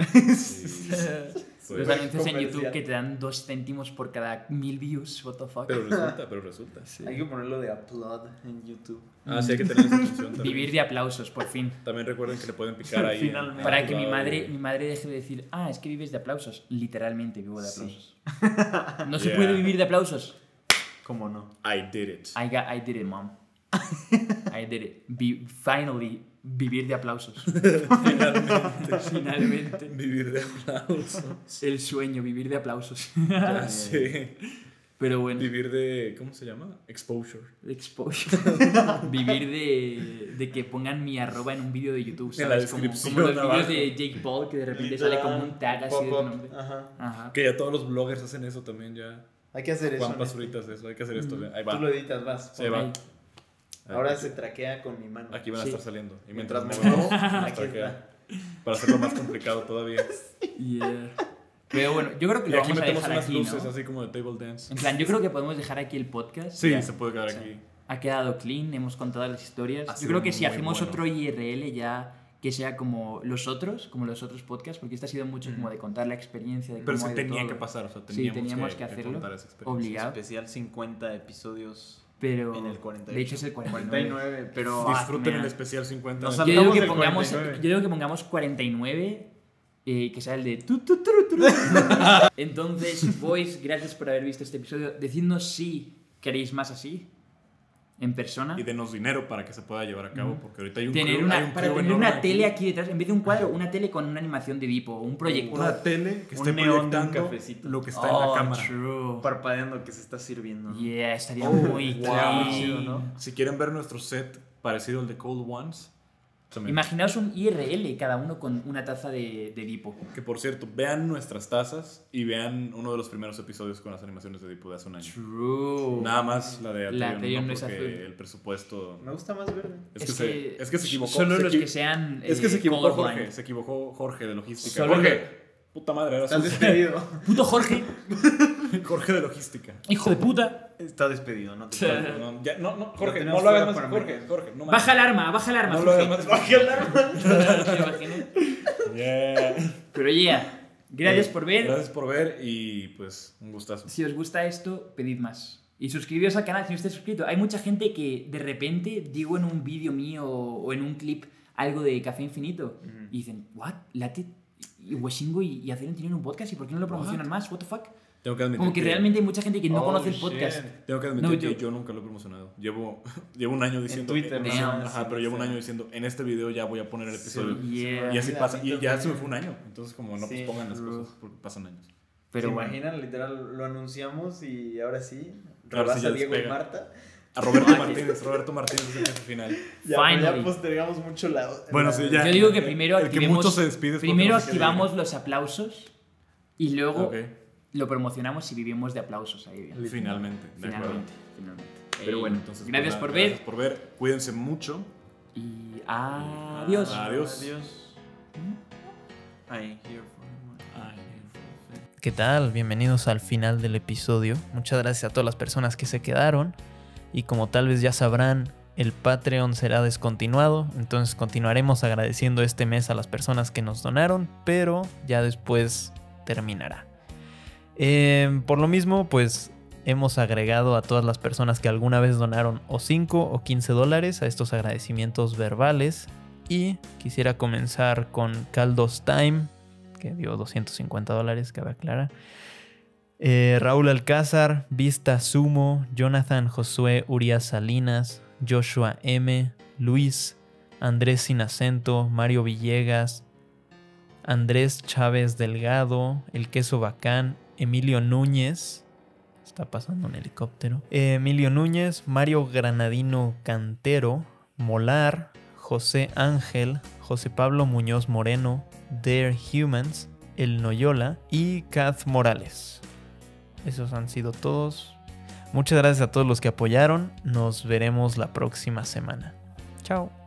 Sí. Los anuncios en comercial. YouTube que te dan 2 céntimos por cada 1000 views. What the fuck. Pero resulta. Hay que ponerlo de upload en YouTube. Ah, sí, hay que tener esa función también. Vivir de aplausos, por fin. También recuerden que le pueden picar ahí. Finalmente. Para que mi lado madre deje de decir, es que vives de aplausos. Literalmente vivo de Sí. aplausos. No se Yeah. puede vivir de aplausos. ¿Cómo no? I did it. I did it, mom. I did it. Finally, vivir de aplausos. Finalmente. Vivir de aplausos. El sueño, vivir de aplausos. Ya sé. Pero bueno, Vivir de... ¿Cómo se llama? Exposure. exposure. Vivir de que pongan mi arroba en un vídeo de YouTube, En la ¿sabes? Como descripción los vídeos abajo. de Jake Paul que de repente sale como un tag así de tu Pop-up. nombre. Ajá. Ajá. Que ya todos los bloggers hacen eso también ya. Hay que hacer eso. Juan ¿no? Pasuritas eso. Hay que hacer esto. Ahí va. Tú lo editas, vas. Sí, va. Ahí. Ahora se traquea con mi mano. Aquí van a Sí. estar saliendo. Y Mientras mientras me movemos, muevo, nos aquí traquea. está. Para hacerlo más complicado todavía. Yeah. Pero bueno, yo creo que Y lo aquí vamos a metemos dejar unas aquí, luces ¿no? así como de table dance. En plan, yo creo que podemos dejar aquí el podcast. Sí, Ya. se puede quedar aquí. Ha quedado clean, hemos contado las historias. Ha Yo sido creo que si muy hacemos bueno. otro IRL ya que sea como los otros podcasts, porque este ha sido mucho como de contar la experiencia de Pero cómo es que hay de tenía todo. que pasar. O sea, Sí, teníamos teníamos que hacerlo, contar esa experiencia. obligado. Especial 50 episodios Pero en el 48. de hecho es el 49. 49, pero Disfruten mira. el especial 50. Nos Yo digo, Saltamos que el pongamos, 49. yo digo que pongamos 49, que sea el de tu, tu, tu, tu. Entonces, boys, gracias por haber visto este episodio. Decidnos si queréis más así, en persona. Y denos dinero para que se pueda llevar a cabo. Porque ahorita hay un Tener crew- una, hay un para crew tener enorme una tele aquí. aquí detrás, en vez de un cuadro, una tele con una animación de Edipo, un proyector. Una tele que Un esté neón de un proyectando cafecito. lo que está en la cámara. True. parpadeando que se está sirviendo. Yeah, estaría muy wow. clean. Muy chido, ¿no? Si quieren ver nuestro set parecido al de Cold Ones, también. Imaginaos un IRL, cada uno con una taza de Edipo. Que por cierto, vean nuestras tazas y vean uno de los primeros episodios con las animaciones de Edipo de hace un año. True. Nada más la de La Aterion, Aterion no, no es porque azul. el presupuesto... Me gusta más verde. Es que se equivocó. Solo se los equi- que sean. Es que se equivocó colorblind. Jorge. Se equivocó Jorge de logística. Solo Jorge, puta madre, era Estás su... despedido. Puto Jorge, Jorge de logística. hijo de puta. Está despedido, no te preocupes. No, ya, no, Jorge, Lo no tenemos lo hagas fuera más. para Jorge, mañana. Jorge, no más. Baja el arma, No lo Jorge. hagas más. Baja el arma. ¿Te imaginas? Yeah. Pero yeah, gracias por ver. Gracias por ver y pues un gustazo. Si os gusta esto, pedid más. Y suscribiros al canal si no estáis suscrito. Hay mucha gente que de repente digo en un vídeo mío o en un clip algo de Café Infinito y dicen, ¿what? Late y Washingo y Aterion tienen un podcast y ¿por qué no lo promocionan más? ¿What the fuck? Tengo que admitir Como que realmente hay mucha gente que no Oh, conoce el shit. podcast. Tengo que admitir No, que yo- yo nunca lo he promocionado. Llevo un año diciendo. Twitter, ¿no? Ajá, pero llevo un año diciendo, en este video ya voy a poner el episodio. Yeah. Y así Sí, pasa. a mí Y ya también. se me fue un año. Entonces, como no Sí. pospongan las cosas, porque pasan años. Pero ¿Se bueno. imaginan? Literal, lo anunciamos y ahora sí. Ahora sí Rebasa ya Diego y despega. Marta. A Roberto Martínez. Roberto Martínez es el jefe final. Ya, Finally. ya postergamos mucho la. Bueno, sí, ya. Yo digo que primero El que activemos, mucho se despide es porque primero no sé qué activamos los aplausos y luego Ok. lo promocionamos y vivimos de aplausos ahí. Finalmente, de acuerdo. Finalmente. Pero bueno, entonces, entonces, gracias pues, por gracias ver. por ver. Cuídense mucho. Y adiós. Adiós. Adiós. I hear from ¿Qué tal? Bienvenidos al final del episodio. Muchas gracias a todas las personas que se quedaron. Y como tal vez ya sabrán, el Patreon será descontinuado. Entonces continuaremos agradeciendo este mes a las personas que nos donaron, pero ya después terminará. Por lo mismo, pues hemos agregado a todas las personas que alguna vez donaron o 5 o 15 dólares a estos agradecimientos verbales. Y quisiera comenzar con Caldos Time, que dio 250 dólares, cabe aclarar. Raúl Alcázar, Vista Sumo, Jonathan Josué Urias Salinas, Joshua M, Luis, Andrés Sin Acento, Mario Villegas, Andrés Chávez Delgado, El Queso Bacán, Emilio Núñez, está pasando un helicóptero, Emilio Núñez, Mario Granadino Cantero, Molar, José Ángel, José Pablo Muñoz Moreno, Dare Humans, El Noyola y Kath Morales. Esos han sido todos. Muchas gracias a todos los que apoyaron. Nos veremos la próxima semana. Chao.